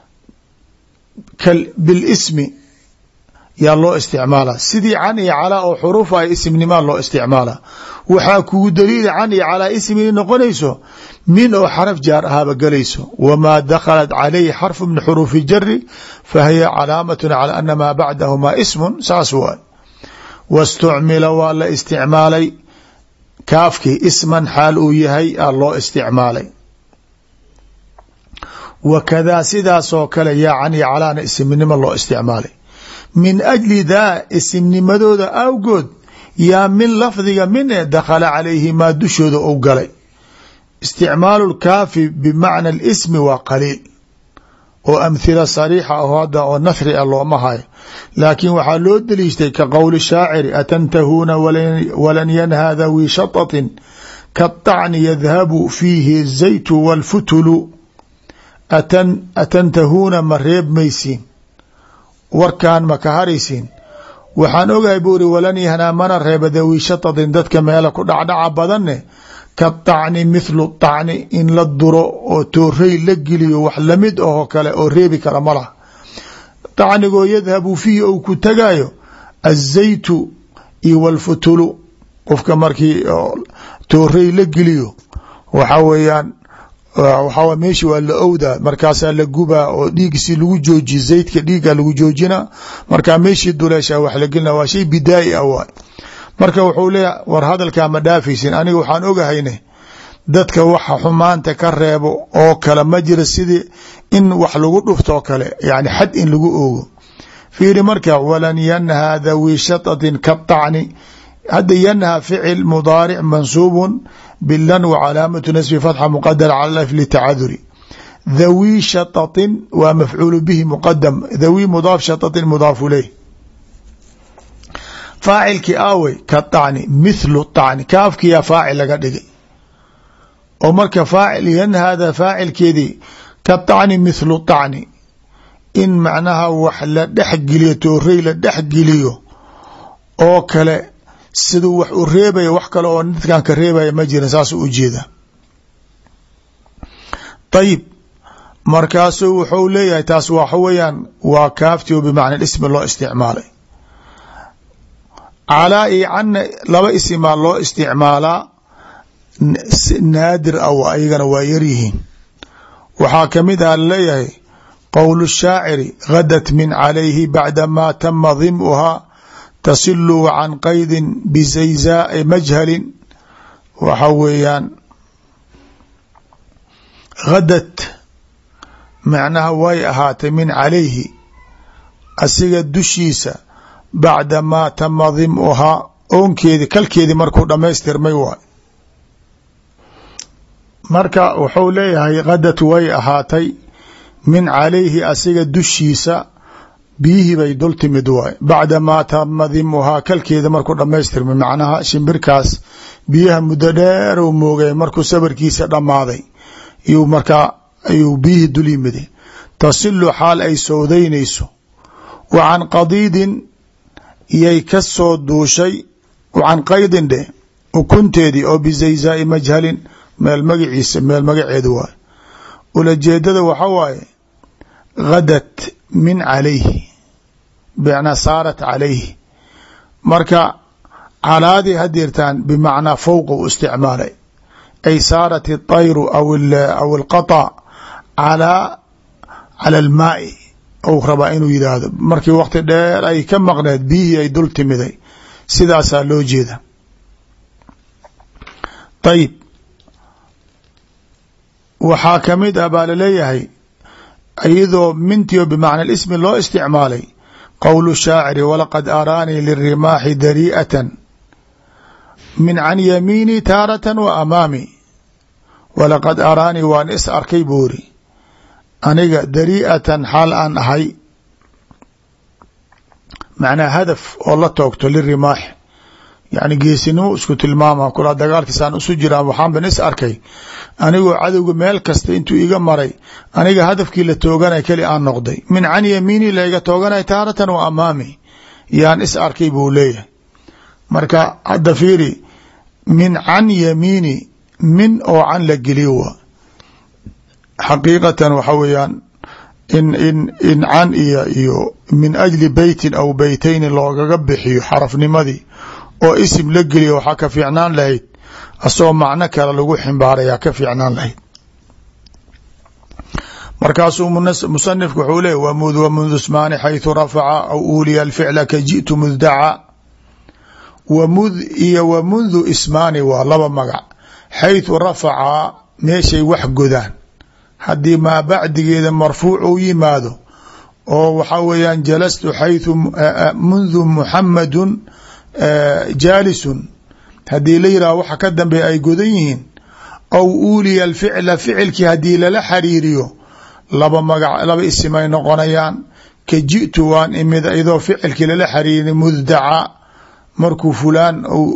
bilismi yaa loo isticmaala sidii can iyo calaa oo xuruuf ay isimnimaa loo isticmaala. waxaa kugu daliila can iyo calaa ismi noqonayso min oo xaraf jaar ahaaba galayso wamaa dakhalat calayhi xarfu min xuruufi jari fahiya calaamatun cala ana maa bacdahumaa ismun. saas waay. wastucmila waa la isticmaalay kaafkii isman xaal uu yahay aa loo isticmaalay. wakadaa sidaasoo kale yaa can iyo calaana isimnimo loo isticmaalay min ajli daa isimnimadooda awgood yaa min lafdiga min e dakhala calayhimaa dushooda ou galay. isticmaalu lkaafi bimacna اlismi waa qaliil oo amhila sariixa aho hadda oo nahri a looma hayo laakiin waxaa loo deliishtay ka qowli shaaciri atantahuuna walan yanhaa dhawi shatatin kaطacni yadhabu fiihi الzaytu wاlfutulu. atantahuuna ma reeb maysiin warkaan ma ka haraysiin. waxaan ogahay buu uri walan yahnaa mana reeba dhawi shatatin dadka meela ku dhacdhaca badanne kaطacni mithlu طacni in la duro oo toorey la geliyo wax lamid ahoo kale oo reebi kara ma laha. طacnigoo yadhabu fiihi ou ku tagayo الzaytu iyo wاlfutulu qofka markii toorey la geliyo waxa weeyaan waxaa meeshi waa la owdaa markaasaa la gubaa oo dhiigsi lagu joojiye zaydka dhiiga lagu joojina markaa meeshii duleesha wax la gelina waa shay bidaa'i ah waay. marka wuxuu leeyahay war hadalkaa ma dhaafaysin aniga waxaan ogahayne dadka waxa xumaanta ka reebo oo kale ma jira sidii in wax lagu dhuftoo kale yani xad in lagu oogo. fiiri marka walan yanhaa dhawi shatatin kaطacni hadda yanhaa ficil mudaaric mansuubun bilan wa calaamatu nasbi fatxa muqadara cala alf litacaduri. dhawi shatatin waa mafcuulu bihi muqadam dhawi mudaaf shatatin mudaafu leyh. faacilkii aawey ka طacni mithlu طacni kaafkiyaa faacil laga dhigay oo marka faacil yanhaada faacilkeedii ka طacni mithlu طacni in macnaha wax la dhexgeliyo toorey la dhexgeliyo oo kale siduu wax u reebaya wax kale oo dadkan ka reebaya ma jirin saasuu ujeeda. ayib markaasuu wuxuu leeyahay taas waxa weeyaan waa kaafti oo bimacna ismi loo isticmaalay. calaa iyo canna laba isimaa loo isticmaalaa naadir aw ayagana waa yaryihiin. waxaa kamid ah laleeyahay qowl shaaciri gadat min calayhi bacda maa tama dim'uhaa tasilu can qaydin bizayzaai majhalin. waxa weeyaan gadat macnaha way ahaatay min calayhi asiga dushiisa bacda maa tama dim'uhaa oonkeedi kalkeedii markuu dhamaystirmay waay. marka wuxuu leeyahay gadat way ahaatay min calayhi asiga dushiisa biyihii bay dul timid waay bacda maa tama dim'uhaa kalkeeda markuu dhamaystirmay macnaha shimbirkaas biyaha muddo dheer u moogay markuu sabarkiisa dhammaaday iyuu markaa ayuu biyihii dul yimide. tasilu xaal ay sowdaynayso wa can qadiidin iyay ka soo duushay can qaydin dheh ukunteedii oo bizayzaai majhalin meel magaciisa meel magaceedu waay. ulajeedada waxa waaye gadat min calayhi bmacnaa saarat calayhi marka calaadii hadeertaan bimacnaa fowqa u isticmaalay ay saarat الطayru aw اlqaطع calaa cala almaai ou rabaa inuu yidhaahdo markii wakti dheer ay ka maqneed biyihii ay dul timiday sidaasaa loo jeeda. ayib waxaa kamid ah baa laleeyahay iyadoo mintiio bimacna ismi loo isticmaalay qowlu shaaciri walaqad araanii lirimaaxi darii'atan min can yamiini taaratan wa amaami. walaqad araanii waan is arkay buu iri aniga darii'atan xaal aan ahay macnaa hadaf oo la toogto lirimaax yani geesinimo isku tilmaama kulaa dagaalkiisaan isu jiraan waxaan ban is arkay anigoo cadowga meel kasta intuu iga maray aniga hadafkii la tooganay keli aan noqday min can yamiini laiga tooganay taaratan wa amaami yaan is arkay buu leeyahay marka hadda fiiri min can yamiini min oo can la geliyo wa xaqiiqatan waxa weeyaan in in in can iyo iyo min ajli beytin aw beytayni loogaga bixiyo xarafnimadii oo isim la geliyo waxaa ka fiicnaan lahayd asagoo macno kale lagu ximbaarayaa ka fiicnaan lahayd markaasuu musanifku wuxuu leeyay wmud wmud ismaani xayثu rafaca aw uuliya alficla ka jiئtu muddaca wmud iyo wmundu ismaani waa laba magac xayثu rafaca meeshay wax godaan haddii maa bacdigeeda marfuuc u yimaado oo waxaa weeyaan jalastu xayثu mundu muxamadun jaalisun haddii la yidhah waxa ka dambeeya ay godan yihiin aw uuliya alficla ficilkii haddii lala xariiriyo laba magac laba isim ay noqonayaan ka ji'tu waan imid idoo ficilkii lala xariiri muddaca markuu fulaan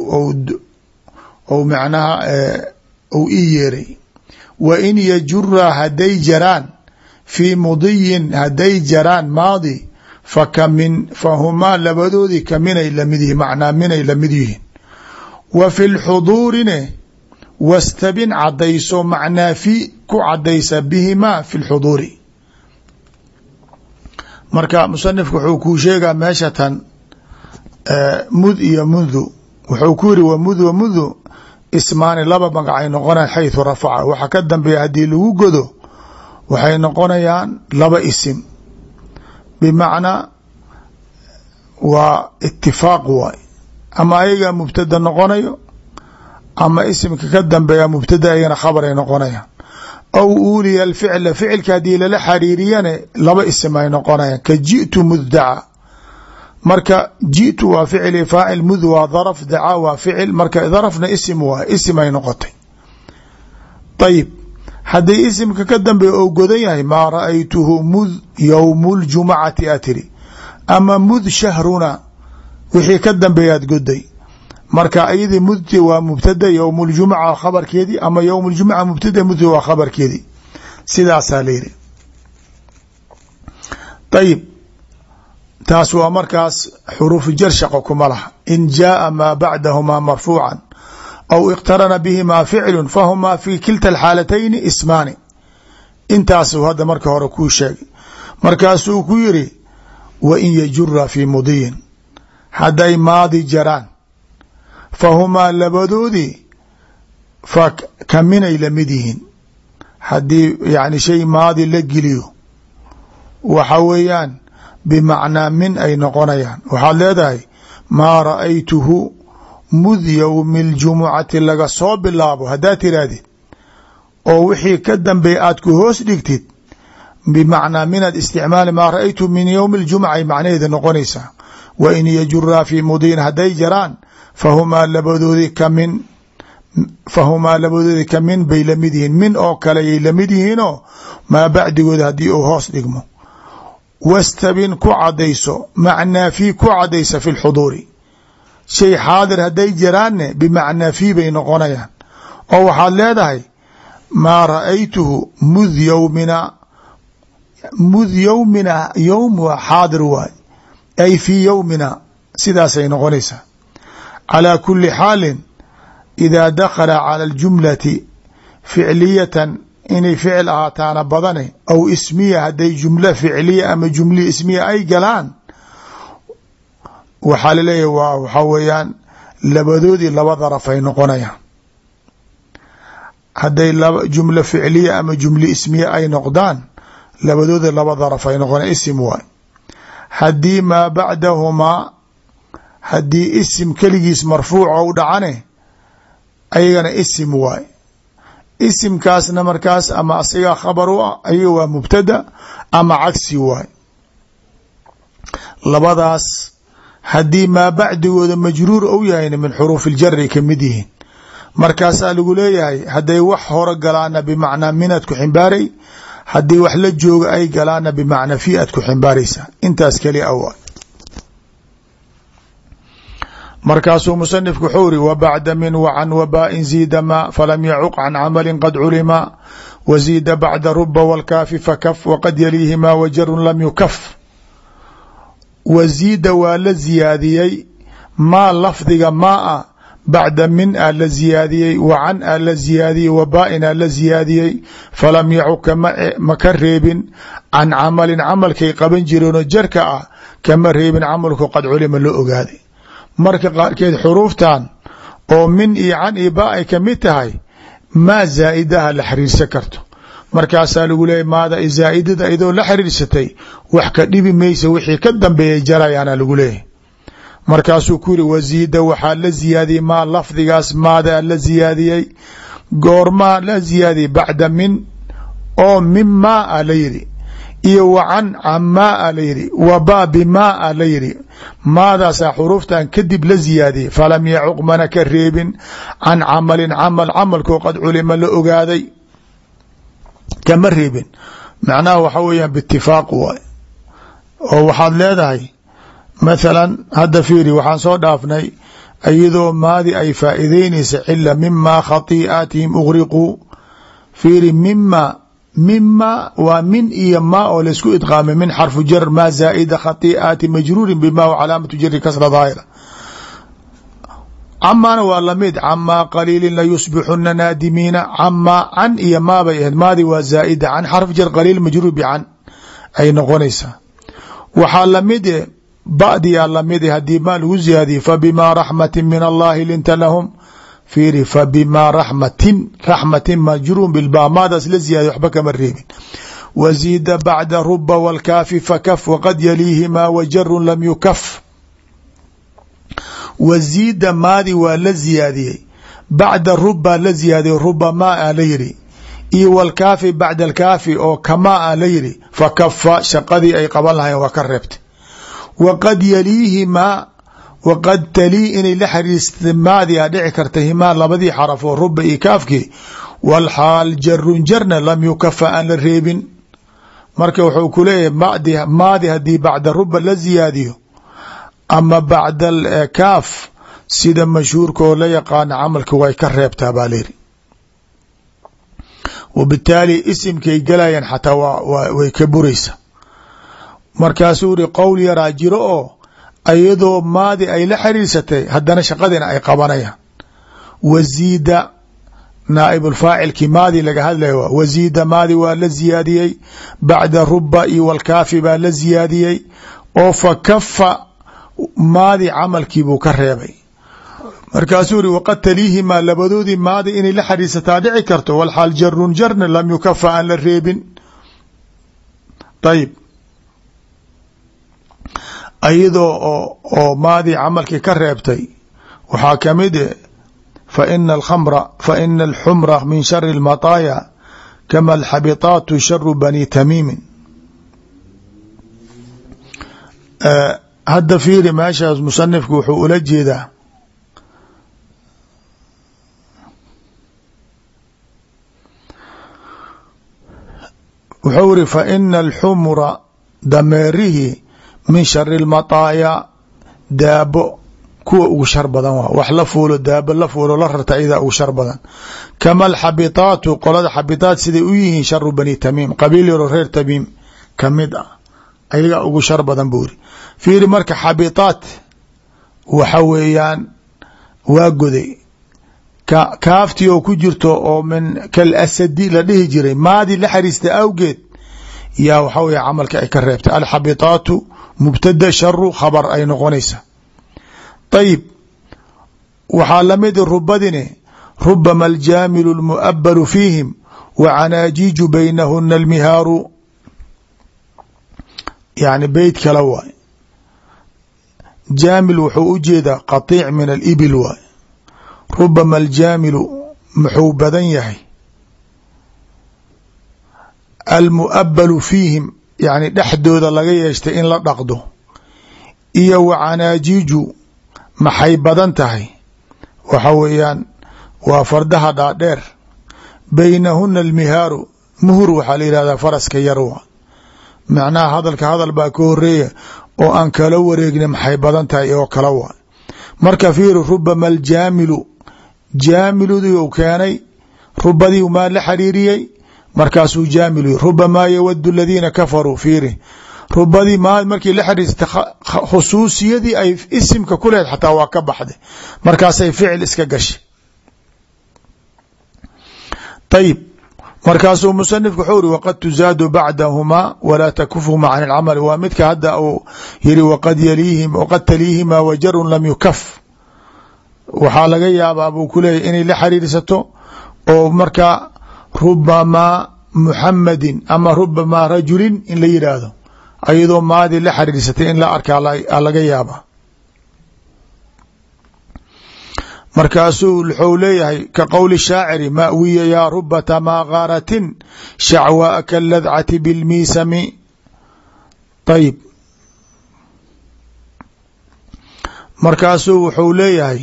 ou macnaha ou ii yeeray wa in yajura hadday jaraan fii mudiyin hadday jaraan maadi faka min fahumaa labadoodii ka minay lamid yihiin macnaa minay lamid yihiin wa fi lxuduurine wastabin cadayso macnaa fi ku cadaysa bihimaa fi lxuduuri marka musanifku wuxuu kuu sheegaa meesha tan mud iyo mundu wuxuu ku yiri wa mud wa mundu ismaani laba magacay noqonaan xayثu rafaca waxa ka dambeeya haddii lagu godo waxay noqonayaan laba isim bimacnaa waa itifaaq waay ama ayagaa mubtada noqonayo ama isimka ka dambeeya mubtada ayagana khabar ay noqonayaan aw uuliya alficla ficilka haddii lala xariiriyane laba isim ay noqonayaan ka ji'tu muddaca marka ji'tu waa ficil faacil mud waa darf daca waa ficil marka darfna isim waay isim ay noqotay ayib haddii isimka ka dambeeya ou godan yahay maa ra'aytuhu mud yowmu ljumacati atiri ama mud shahruna wixii ka dambeeyaad goday marka ayadii mudti waa mubtada yowm ljumca khabarkeedii ama yowm ljumca mubtada mudti waa khabarkeedii sidaasaa layidhi ayib taas waa markaas xuruufu jar shaqo kuma laha in jaaa maa bacdahumaa marfuucan aw iqtarana bihimaa ficlu fahumaa fi kilta alxaalatayni ismaani intaasuu hadda marka hore kuu sheegay markaasuu ku yiri wa in yajura fii mudiyin hadday maadi jaraan fahumaa labadoodii fa kaminay lamid yihiin haddii yani shay maadi la geliyo waxa weeyaan bimacnaa min ay noqonayaan waxaad leedahay maa ra'aytuhu mud yowmi اljumucati laga soo bilaabo haddaad tirahdid oo wixii ka dambeeya aad ku hoos dhigtid bimacnaa minaad isticmaali maa ra'aytu min yowmi اljumca ay macnaheeda noqonaysaa wa in yajuraa fii mudiin hadday jaraan fahumaa labadoodii kamin fahumaa labadoodii ka min bay lamid yihiin min oo kale yay lamid yihiinoo maa bacdigooda haddii uu hoos dhigmo wastabin ku cadayso macnaa fii ku cadaysa fi lxuduuri shay xaadir hadday jiraanne bimacnaa fii bay noqonayaan oo waxaad leedahay maa ra'aytuhu mud yowmina mud yowmina yowm waa xaadir waay ay fii yowmina sidaasay noqonaysaa calaa kuli xaalin idaa dakhala cala aljumlati ficliyatan inay ficil ahaataana badane aw ismiya hadday jumla ficliya ama jumli ismiya ay galaan waxaa laleeyahy waa waxaa weeyaan labadoodii laba daraf ay noqonayaan hadday laba jumla ficliya ama jumli ismiya ay noqdaan labadoodii laba daraf ay noqonayan isim waay haddii maa bacdahumaa haddii isim keligiis marfuuca u dhacane ayagana isim waay isimkaasna markaas ama asigaa khabar u ah ayaga waa mubtada ama cagsi waay labadaas haddii maa bacdigooda majruur ou yahayna min xuruuf iljari ka mid yihiin markaasaa lagu leeyahay hadday wax hore galaana bimacnaa minaad ku ximbaaray, haddii wax la jooga ay galaana bimacnaa fi aad ku ximbaaraysaa. intaas keli awa. markaasuu musanifku wuxuu iri wabacda min wacan wabaain ziida ma falam yacuq can camalin qad culima waziida bacda ruba wاlkaafi fakaf waqad yaliihima wajarun lam yukaf. waziida waa la ziyaadiyey maa lafdiga maa a bacda min a la ziyaadiyey wacan a la ziyaadiyey wabaain a la ziyaadiyey falam yacuq ma ka reebin can camalin camalkay qaban jireenoo jarka ah kama reebin camalku qad culima loo ogaaday. marka qaarkeed xuruuftan oo min iyo can iyo ba ay kamid tahay maa zaa'idaha la xiriirsan karto, markaasaa lagu leeyahy maada zaa'idada idoo la xiriirsatay wax ka dhibi maysa wixii ka dambeeyay jarayaana lagu leeyahy. markaasuu ku yiri waziida waxaa la ziyaadiyey maa lafdigaas maada la ziyaadiyey goormaa la ziyaadiyey bacda min oo min maa a la yidhi iyo wacan camaa a la yidhi wabaa bimaa a la yidhi maadaasaa xuruuftan kadib la ziyaadiyey falam yacuq mana ka reebin can camalin camal camalkoo qad culima la ogaaday kama reebin. macnaha waxa weeyaan biitifaaq waay oo waxaad leedahay mathalan hadda fiiri waxaan soo dhaafnay iyadoo maadi ay faa'iideynaysa cila mima khatii'aatihim ughriquu. fiiri mima mima waa min iyo ma oo laisku idqaamay min xarfu jar ma zaa'ida khatii'aati majruurin bima wa calaamatu jari kasra daahira. camaana waa lamid camaa qaliilin layusbixuna naadimiina camaa can iyo maa bay ahayd maadi waa zaa'ida can xarf jar qaliil majruur bican ay noqonaysaa. waxaa lamid e badiyaa lamid e haddii maa lagu ziyaadiye fabimaa raxmatin min allahi linta lahum. fiiri fabimaa raxmatin raxmatin majruun bilbaa maadaas la ziyaadiy waxba kama reebin. waziida bacda ruba wاlkaafi fakaf waqad yaliihimaa wajarun lam yukaf. waziida maadi waa la ziyaadiyey bacda ruba la ziyaadiyey ruba maa a la yidhi iyo wاlkaafi bacda alkaafi oo kamaa a la yidhi fakafa shaqadii ay qaban lahayen waa ka reebtay. waqad yaliihimaa waqad talii inay la xariirsta maadi a dhici karta himaa labadii xaraf oo ruba iyo kaafkii walxaal jarun jarna lam yukafa aan la reebin. marka wuxuu ku leeyahay maadi haddii bacda ruba la ziyaadiyo ama bacda kaaf sida mashhuurka oo la yaqaana camalka way ka reebtaa baa layidhi. wabitaali isimkay galayaan xataa way ka buraysa. markaasuu iri qowl yaraa jiro oo iyadoo maadi ay la xiriirsatay haddana shaqadina ay qabanayaan. waziida naaibulfaacilkii maadi laga hadlaya waa waziida maadi waa la ziyaadiyey bacda ruba iyo walkaafi baa la ziyaadiyey oo fakafa maadi camalkii buu ka reebay. markaasuu iri waqad taliihimaa labadoodii maadi inay la xiriirsataa dhici karto walxaal jarun jarna lam yukafa aan la reebin. ayib ayadoo oo maadi camalkii ka reebtay waxaa kamid e faina alkhamra faina alxumra min shari اlmataaya kama alxabitaatu sharu bani tamiimin. hadda fiiri meeshaas musanifku wuxuu ula jeedaa wuxuu iri faina alxumra dameerihi min shari اlmataaya daabo kuwa ugu shar badan waa wax la fuulo daabo la fuulo la rarta idaa ugu shar badan. kama alxabitaatu qolada xabitaat siday u yihiin sharu bani tamiim qabiil yaroo reer tamiim kamid ah ayaga ugu shar badan buu iri. fiiri marka xabitaat waxa weeyaan waa goday kaaftii oo ku jirto oo min kal asadi la dhihi jiray maadi la xariista awgeed yaa waxa weya camalka ay ka reebtay. alxabitaatu mubtada sharu khabar ay noqonaysa. ayib waxaa lamid rubadine rubama aljaamilu اlmu'abalu fiihim wa canaajiiju baynahuna almihaaru. yani beyt kale waay jaamil wuxuu u jeedaa qatiic min alibil waay. rubama aljaamilu muxuu badan yahay almu'abalu fiihim yani dhexdooda laga yeeshtay in la dhaqdo iyo wa canaajiiju maxay badan tahay waxa weeyaan waa fardaha dhaadheer baynahuna almihaaru muhur waxaa la yihahdaa faraska yarwa macnaha hadalka hadal baa ka horeeya oo aan kala wareegna maxay badan tahay oo kala wa marka fiiri rubama aljaamilu jaamiludii u keenay rubadii maa la xariiriyey markaasuu jaamilu rubamaa yawadu aladiina kafaruu fiiri rubadii ma markii la xariirsta khusuusiyadii ay isimka ku lehed xataa waa ka baxday markaasay ficil iska gashay ayib markaasuu musanifku wuxuu iri waqad tuzaadu bacdahumaa walaa takufuhuma can alcamali waa midka hadda uu yiri waqad yaliihim waqad taliihimaa wajarun lam yukaf waxaa laga yaabaa buu ku leeyahy inay la xariirsato oo markaa rubamaa muxamadin ama rubamaa rajulin in la yidhaahdo ayadoo maadii la xariirsatay in la arkaa laga yaaba markaasuu wuxuu leeyahay ka qowli shaaciri ma'wiya yaa rubata maa gaaratin shacwaaa kaladcati bilmiisami ayib markaasuu wuxuu leeyahay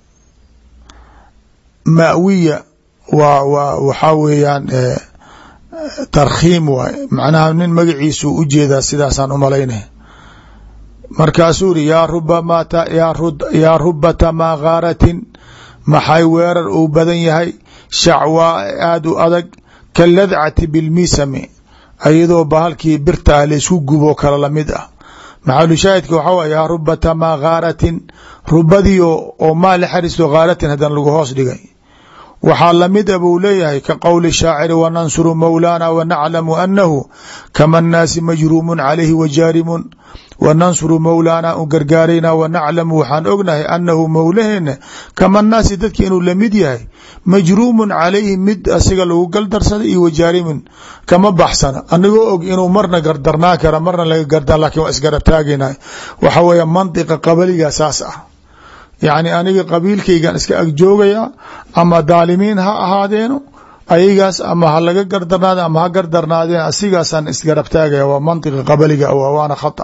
ma'wiya waa waa waxaa weeyaan tarkhiim waay macnaha nin magaciisuu u jeedaa sidaasaan umalaynaya markaasuu iri yaa rubama yaa rubata maa gaaratin maxay weerar uu badan yahay shacwaa aada u adag kaladcati bilmisami ayadoo bahalkii birta ah laysku guboo kale lamid ah maxalu shaahidka waxaa way yaa rubata maa gaaratin rubadii oo maa la xariisto gaaratin haddana lagu hoos dhigay waxaa lamid a buu leeyahay ka qowli shaaciri wanansuru mawlaana wanaclamu anahu kama annaasi majruumun calayhi wajaarimun wanansuru mawlaana u gargaarayna wanaclamu waxaan ognahay anahu mawlaheena kama annaasi dadki inuu lamid yahay majruumun calayhi mid asiga lagu galdarsaday iyo wajaarimun kama baxsana anigoo og inuu marna gardarnaa kara marna laga gardaa lakin waa isgarab taagayna waxa weeye mantiqa qabaliga saas ah yacni aniga qabiilkaygan iska agjoogaya ama daalimiin ha ahaadeeno ayagaas ama ha laga gardarnaade ama ha gardarnaadeen asigaasaan isgarab taagaya waa mantiqa qabaliga waana khata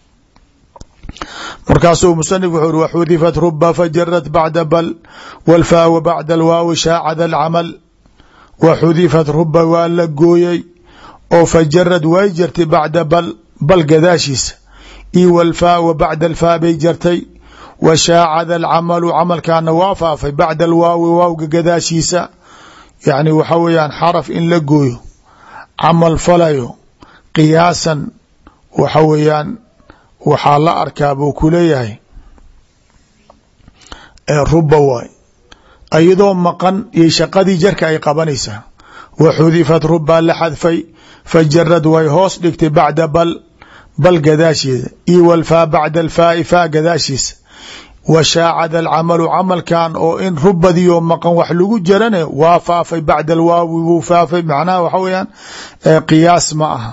markaasuu musanif wuxuu uri waxudifat ruba fajarat bacda bal walfaawa bacda alwaawi shaacada alcamal waxudifat ruba waa la gooyey oo fajarad way jartay bacda bal bal gadaashiisa io walfaawa bacda alfaa bay jartay wa shaacada alcamalu camalkaana waa faafay bacda alwaawi waawga gadaashiisa yacni waxa weeyaan xaraf in la gooyo camal falayo qiyaasan waxa weeyaan waxaa la arkaa buu ku leeyahay ruba waay iyadoo maqan iyo shaqadii jarka ay qabanaysaa wa xudifat rubaa la xadfay fajarad way hoos dhigtay bacda bal bal gadaasheeda io walfaa bacda alfaai faa gadaashiisa wa shaacada alcamalu camalkan oo in rubadiioo maqan wax lagu jarane waa faafay bacda alwaawi wuu faafay macnaha waxa weeyaan qiyaas ma aha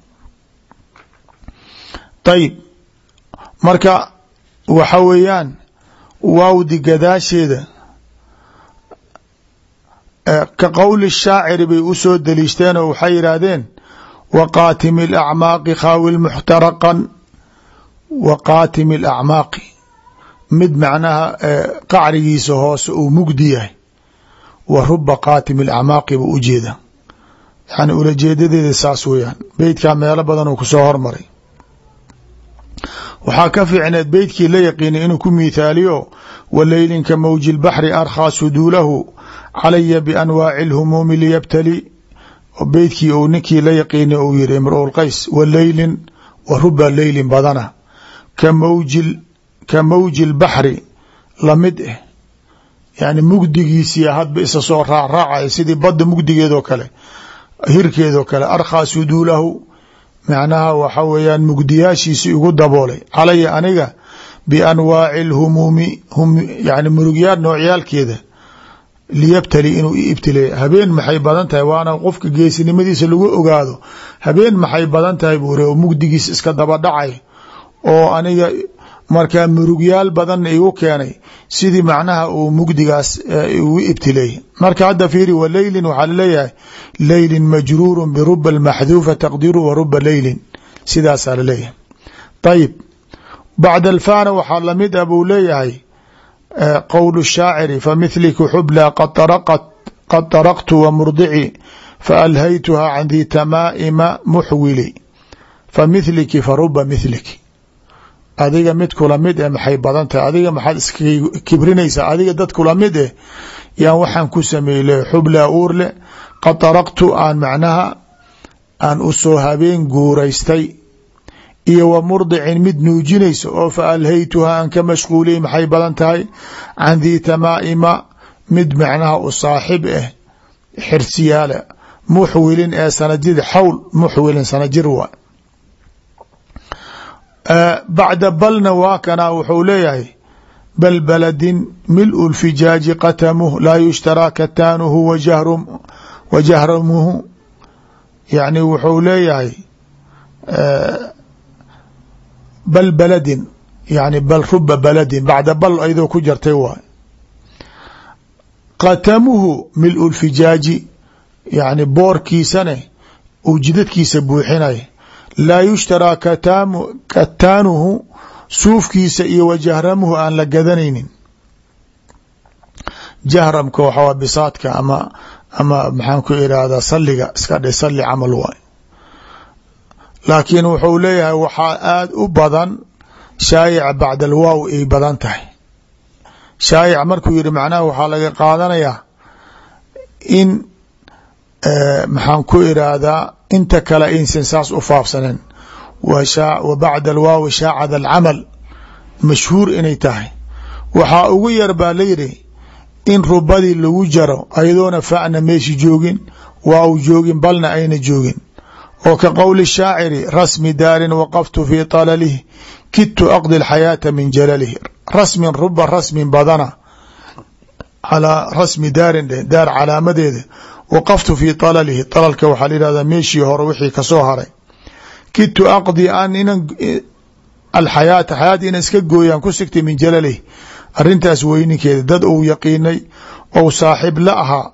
ayib marka waxa weeyaan waawdi gadaasheeda ka qowli shaaciri bay u soo daliishteen oo waxay yidhaahdeen wa qaatimi alacmaaqi khaawil muxtaraqan wa qaatimi alacmaaqi mid macnaha qacrigiisa hoose uu mugdi yahay wa ruba qaatimi alacmaaqi buu ujeeda yani ulajeedadeeda saas weeyaan beytkaa meelo badan uu kusoo hormaray waxaa ka fiicneed beytkii la yaqiinay inuu ku miithaaliyo waleylin ka mawji lbaxri arkhaa suduulahu calaya bianwaaci alhumuumi liyabtali beytkii uu ninkii la yaqiinay uu yihi imru lqays waleylin wa ruba leylin badana ka mawji ka mawji lbaxri lamid eh yani mugdigiisii hadba isa soo raacraacaya sidii badda mugdigeedoo kale hirkeedoo kale arkhaa suduulahu macnaha waxa weeyaan mugdiyaashiisi igu daboolay calaya aniga bianwaaci alhumuumi yani murugyaal noocyaalkeeda liyabtali inuu i ibtileeya habeen maxay badan tahay waana qofka geesinimadiisa lagu ogaado habeen maxay badan tahay buu re oo mugdigiisa iska daba dhacay oo aniga markaa murugyaal badanna igu keenay sidii macnaha uu mugdigaas igu ibtileeyay marka hadda fiiri wa leylin waxaa laleeyahay leylin majruurun biruba almaxduufa taqdiru wa ruba leylin sidaasaa laleeyahay ayib bacda alfaana waxaa lamid ah buu leeyahay qowl الshaaciri familiki xubla qad daraqtu wmurdici faalhaytuha can di tamaa'ima muxwili familiki faruba miliki adiga mid kula mid eh maxay badan tahay adiga maxaad iska kibrinaysaa adiga dad kula mid eh yaan waxaan ku sameyle xublaa uurle qad daraqtu aan macnaha aan u soo habeen guuraystay iyo wa murdicin mid nuujinaysa oo fa alhaytuha aan ka mashquuliyey maxay badan tahay can dii tamaa'ima mid macnaha u saaxib ah xirsiyaala muxwilin ee sanajid xawl muxwilin sanajir waa bacda balna waa kana wuxuu leeyahay bal baladin milu lfijaaji qatamuh laa yushtaraa kataanuhu wa jahramuhu yani wuxuu leeyahay bal baladin yani bal ruba baladin bacda bal ayadoo ku jartay waay qatamuhu milu lfijaaji yani boorkiisane uu jidadkiisa buuxinay laa yushtaraa kataanuhu suufkiisa iyo wa jahramuhu aan la gadanaynin jahramka waxaa bisaadka ama ama maxaan ku irahdaa saliga iska dhe sali camal waay laakiin wuxuu leeyahay waxaa aada u badan shaayic bacda alwaaw ay badan tahay shaayic markuu yihi macnaha waxaa laga qaadanayaa in maxaan ku irahdaa inta kale aysan saas u faafsanen wa bacda alwaawi shaacada alcamal mashhuur inay tahay waxaa ugu yar baa layidhi in rubadii lagu jaro ayadoona fa'na meeshi joogin waaw joogin balna ayna joogin oo ka qowli shaaciri rasmi daarin waqaftu fii talalihi kidtu aqdi alxayaata min jalalihi rasmin ruba rasmin badana calaa rasmi daarin dheh daar calaamadeeda waqaftu fii talalihi talalka waxaa la yihahdaa meeshii hore wixii kasoo haray kidtu aqdi an inan alxayaata xayaata inan iska gooyaan ku sigtay min jalalihi arrintaas weyninkeeda dad uu yaqiinay ou saaxib la ahaa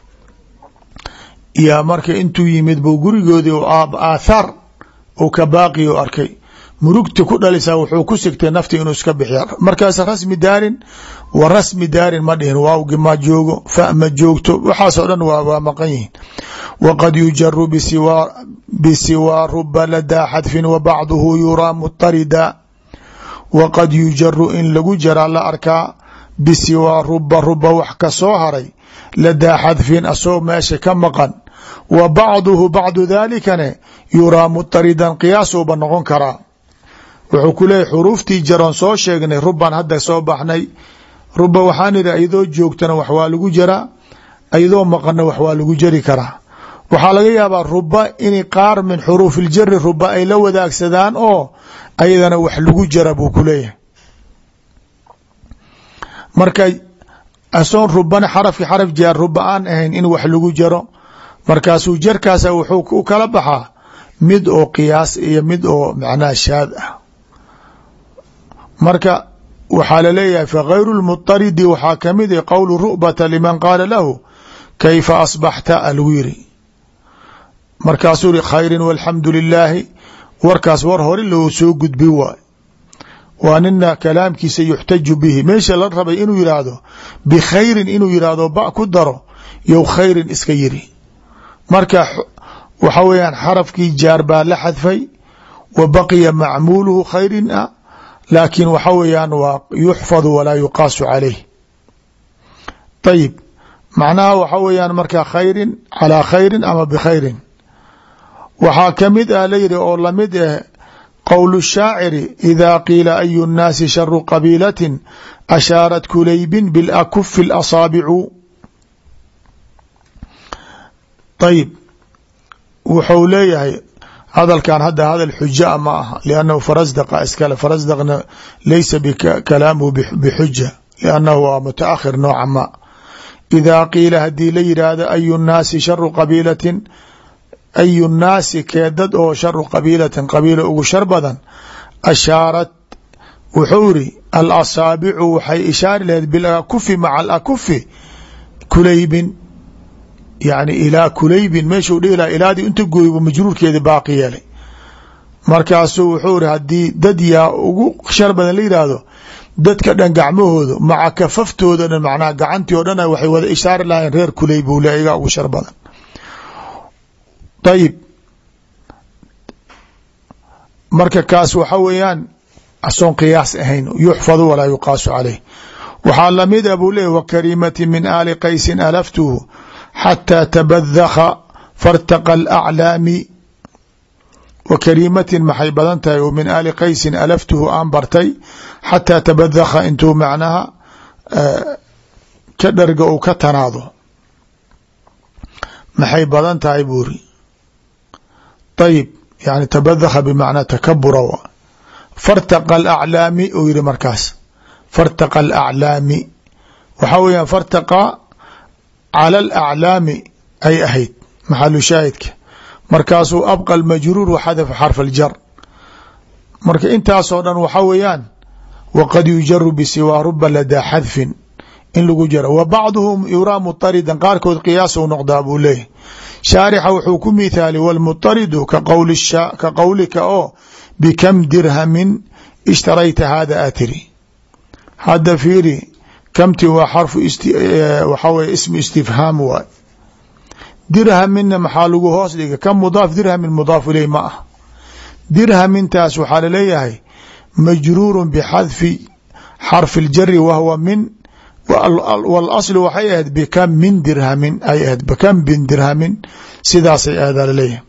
yaa marka intuu yimid buu gurigoodii aathaar ou ka baaqi u arkay murugta ku dhalisaa wuxuu ku sigtay nafti inuu iska bixiya markaas rasmi daarin wa rasmi daarin ma dhihin waawgi ma joogo fa ma joogto waxaasoo dhan waa maqan yihiin waqad yujaru bisiwaa ruba ladaa xadfin wa bacduhu yuraa mutarida waqad yujaru in lagu jaraa la arkaa bisiwaa ruba ruba wax ka soo haray ladaa xadfin asoo meesha ka maqan wa bacduhu bacdu daalikane yuraa mutaridan qiyaasuuba noqon karaa wuxuu ku leeyahy xuruuftii jaroon soo sheegnay ruban hadda soo baxnay ruba waxaan idhi ayadoo joogtana wax waa lagu jaraa ayadoo maqanna wax waa lagu jari karaa waxaa laga yaabaa ruba in qaar min xuruufi iljari ruba ay la wadaagsadaan oo ayadana wax lagu jara buu ku leeyahay marka asoon rubana xarafki xaraf jaar ruba aan ahayn in wax lagu jaro markaasuu jarkaasa wuxuu u kala baxaa mid oo qiyaas iyo mid oo macnaha shaad ah marka waxaa laleeyahay fagayru lmutaridi waxaa kamid a qowlu ru'bata liman qaala lahu kayfa asbaxta alagu yiri markaasuu ri khayrin walxamdu lilaahi warkaas war hore loo soo gudbi waay waa nina kalaamkiisa yuxtaju bihi meesha la rabay inuu yidhaahdo bikhayrin inuu yidhaahdo ba ku daro yow khayrin iska yiri marka waxa weeyaan xarafkii jaar baa la xadfay wa baqiya macmuuluhu khayrin ah laakiin waxa weeyaan waa yuxfadu walaa yuqaasu calayh ayib macnaha waxa weeyaan marka khayrin calaa khayrin ama bikhayrin waxaa kamid ah la yidhi oo lamid ah qowlu shaaciri idaa qiila ayu nnaasi sharu qabiilatin ashaarat kulaybin bilakufi اlasaabicu ayib wuxuu leeyahay hadalkan hadda hadal xujaa ma aha liannahu farasdaqa iskale farasdaqna laysa kalaamuhu bixuja liannahu waa mutaakhir nooca ma idaa qiila haddii la yidhaahdo ayu nnaasi sharu qabiilatin ayu nnaasi keedad oo sharu qabiilatin qabiila ugu shar badan ashaarat wuxuu iri alasaabicu waxay ishaari laheyd bilakufi maca alakufi kulaybin yani ilaa kulaybin meeshuu dhihi laha ilaadii inta gooybu majruurkeeda baaqi yeelay markaasuu wuxuu iri haddii dad yaa ugu shar badan la yidhaahdo dadka dhan gacmahooda maca kafaftooda dhan macnaha gacantii oo dhan waxay wada ishaari lahayn reer kuley buu le igaa ugu shar badan. ayib marka kaas waxa weeyaan asoon qiyaas ahayn yuxfadu walaa yuqaasu caleyh. waxaa lamida buu leeyay wakarimati min aali qaysin alaftuhu xataa tabadakha fartaqa alaclaami. wakariimatin maxay badan tahay oo min aali qaysin alaftuhu aan bartay xataa tabadakha intuu macnaha ka dharga uu ka tanaado maxay badan tahay buuri. ayib yani tabadakha bimacnaa takabura. fartaqa alaclaami uu yihi markaas fartaqa alaclaami waxaa weeyaan fartaqa cala alaclaami ay ahayd maxalu shaahidka markaasuu abqa almajruur waxadafa xarf aljar. marka intaasoo dhan waxaa weeyaan waqad yujaru bisiwaa ruba ladaa xadfin in lagu jaro wa bacduhum yuraa mutaridan qaarkood qiyaasou noqdaa buu leeyahy. shaarixa wuxuu ku mithaali wاlmutaridu ka qowlika oo bikam dirhamin ishtarayta hada atiri. hadda fiiri kamti waa xarfu waxaa weye ismu istifhaam waay. dirhamina maxaa lagu hoos dhiga ka mudaaf dirhamin mudaaf iley ma ah. dirhamintaas waxaa laleeyahay majruuru bxadfi xarfi اljari wahwa min wاlaslu waxay ahayd bikam min dirhamin ay ahayd bikam bin dirhamin sidaasay ahdaa laleeyahay.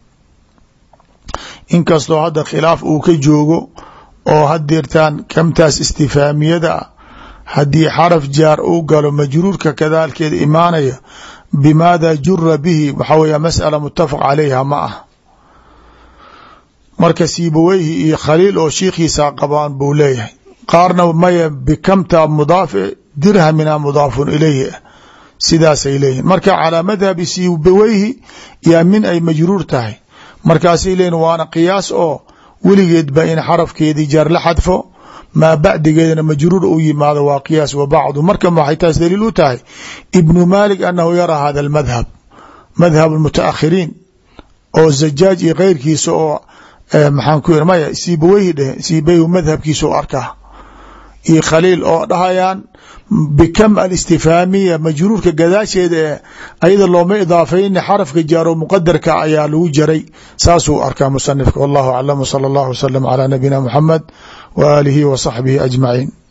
inkastoo hadda khilaaf uu ka joogo oo hadeertaan kamtaas istifaamiyada ah haddii xaraf jaar uu galo majruurka kadaalkeeda imaanaya bimaada jura bihi waxaa weya masأala mutafaq calayha ma ah. marka siibaweyhi iyo khaliil oo shiikhiisaa qabaan buu leeyahay. qaarna maya bikamta mudaaf dirhamina mudaafun ilayhi sidaasay leeyihin. marka calaa madhabi siibaweyhi yaa min ay majruur tahay markaasay leeyihin waana qiyaas oo weligeedba in xarafkeedii jaar la xadfo maa bacdigeedana majruur u yimaado waa qiyaas wa bacdu. marka waxay taas daliil u tahay ibnu malik anahu yaraa hada almadhab madhab almutaakhiriin oo zajaaj iyo keyrkiisa oo maxaan ku yiri maya siibaweyhi dheh siibaweyhi madhabkiisa u arkaa iyo khaliil oo dhahayaan bikam alistifhaamiya majruurka gadaasheeda ee ayada looma idaafayni xarafka jaaro muqadarka ayaa lagu jaray saasuu arkaa musanifka. wallahu aclam wsala allahu wasalam calaa nabiyina muxamed wa aalihi wa saxbihi ajmaciin.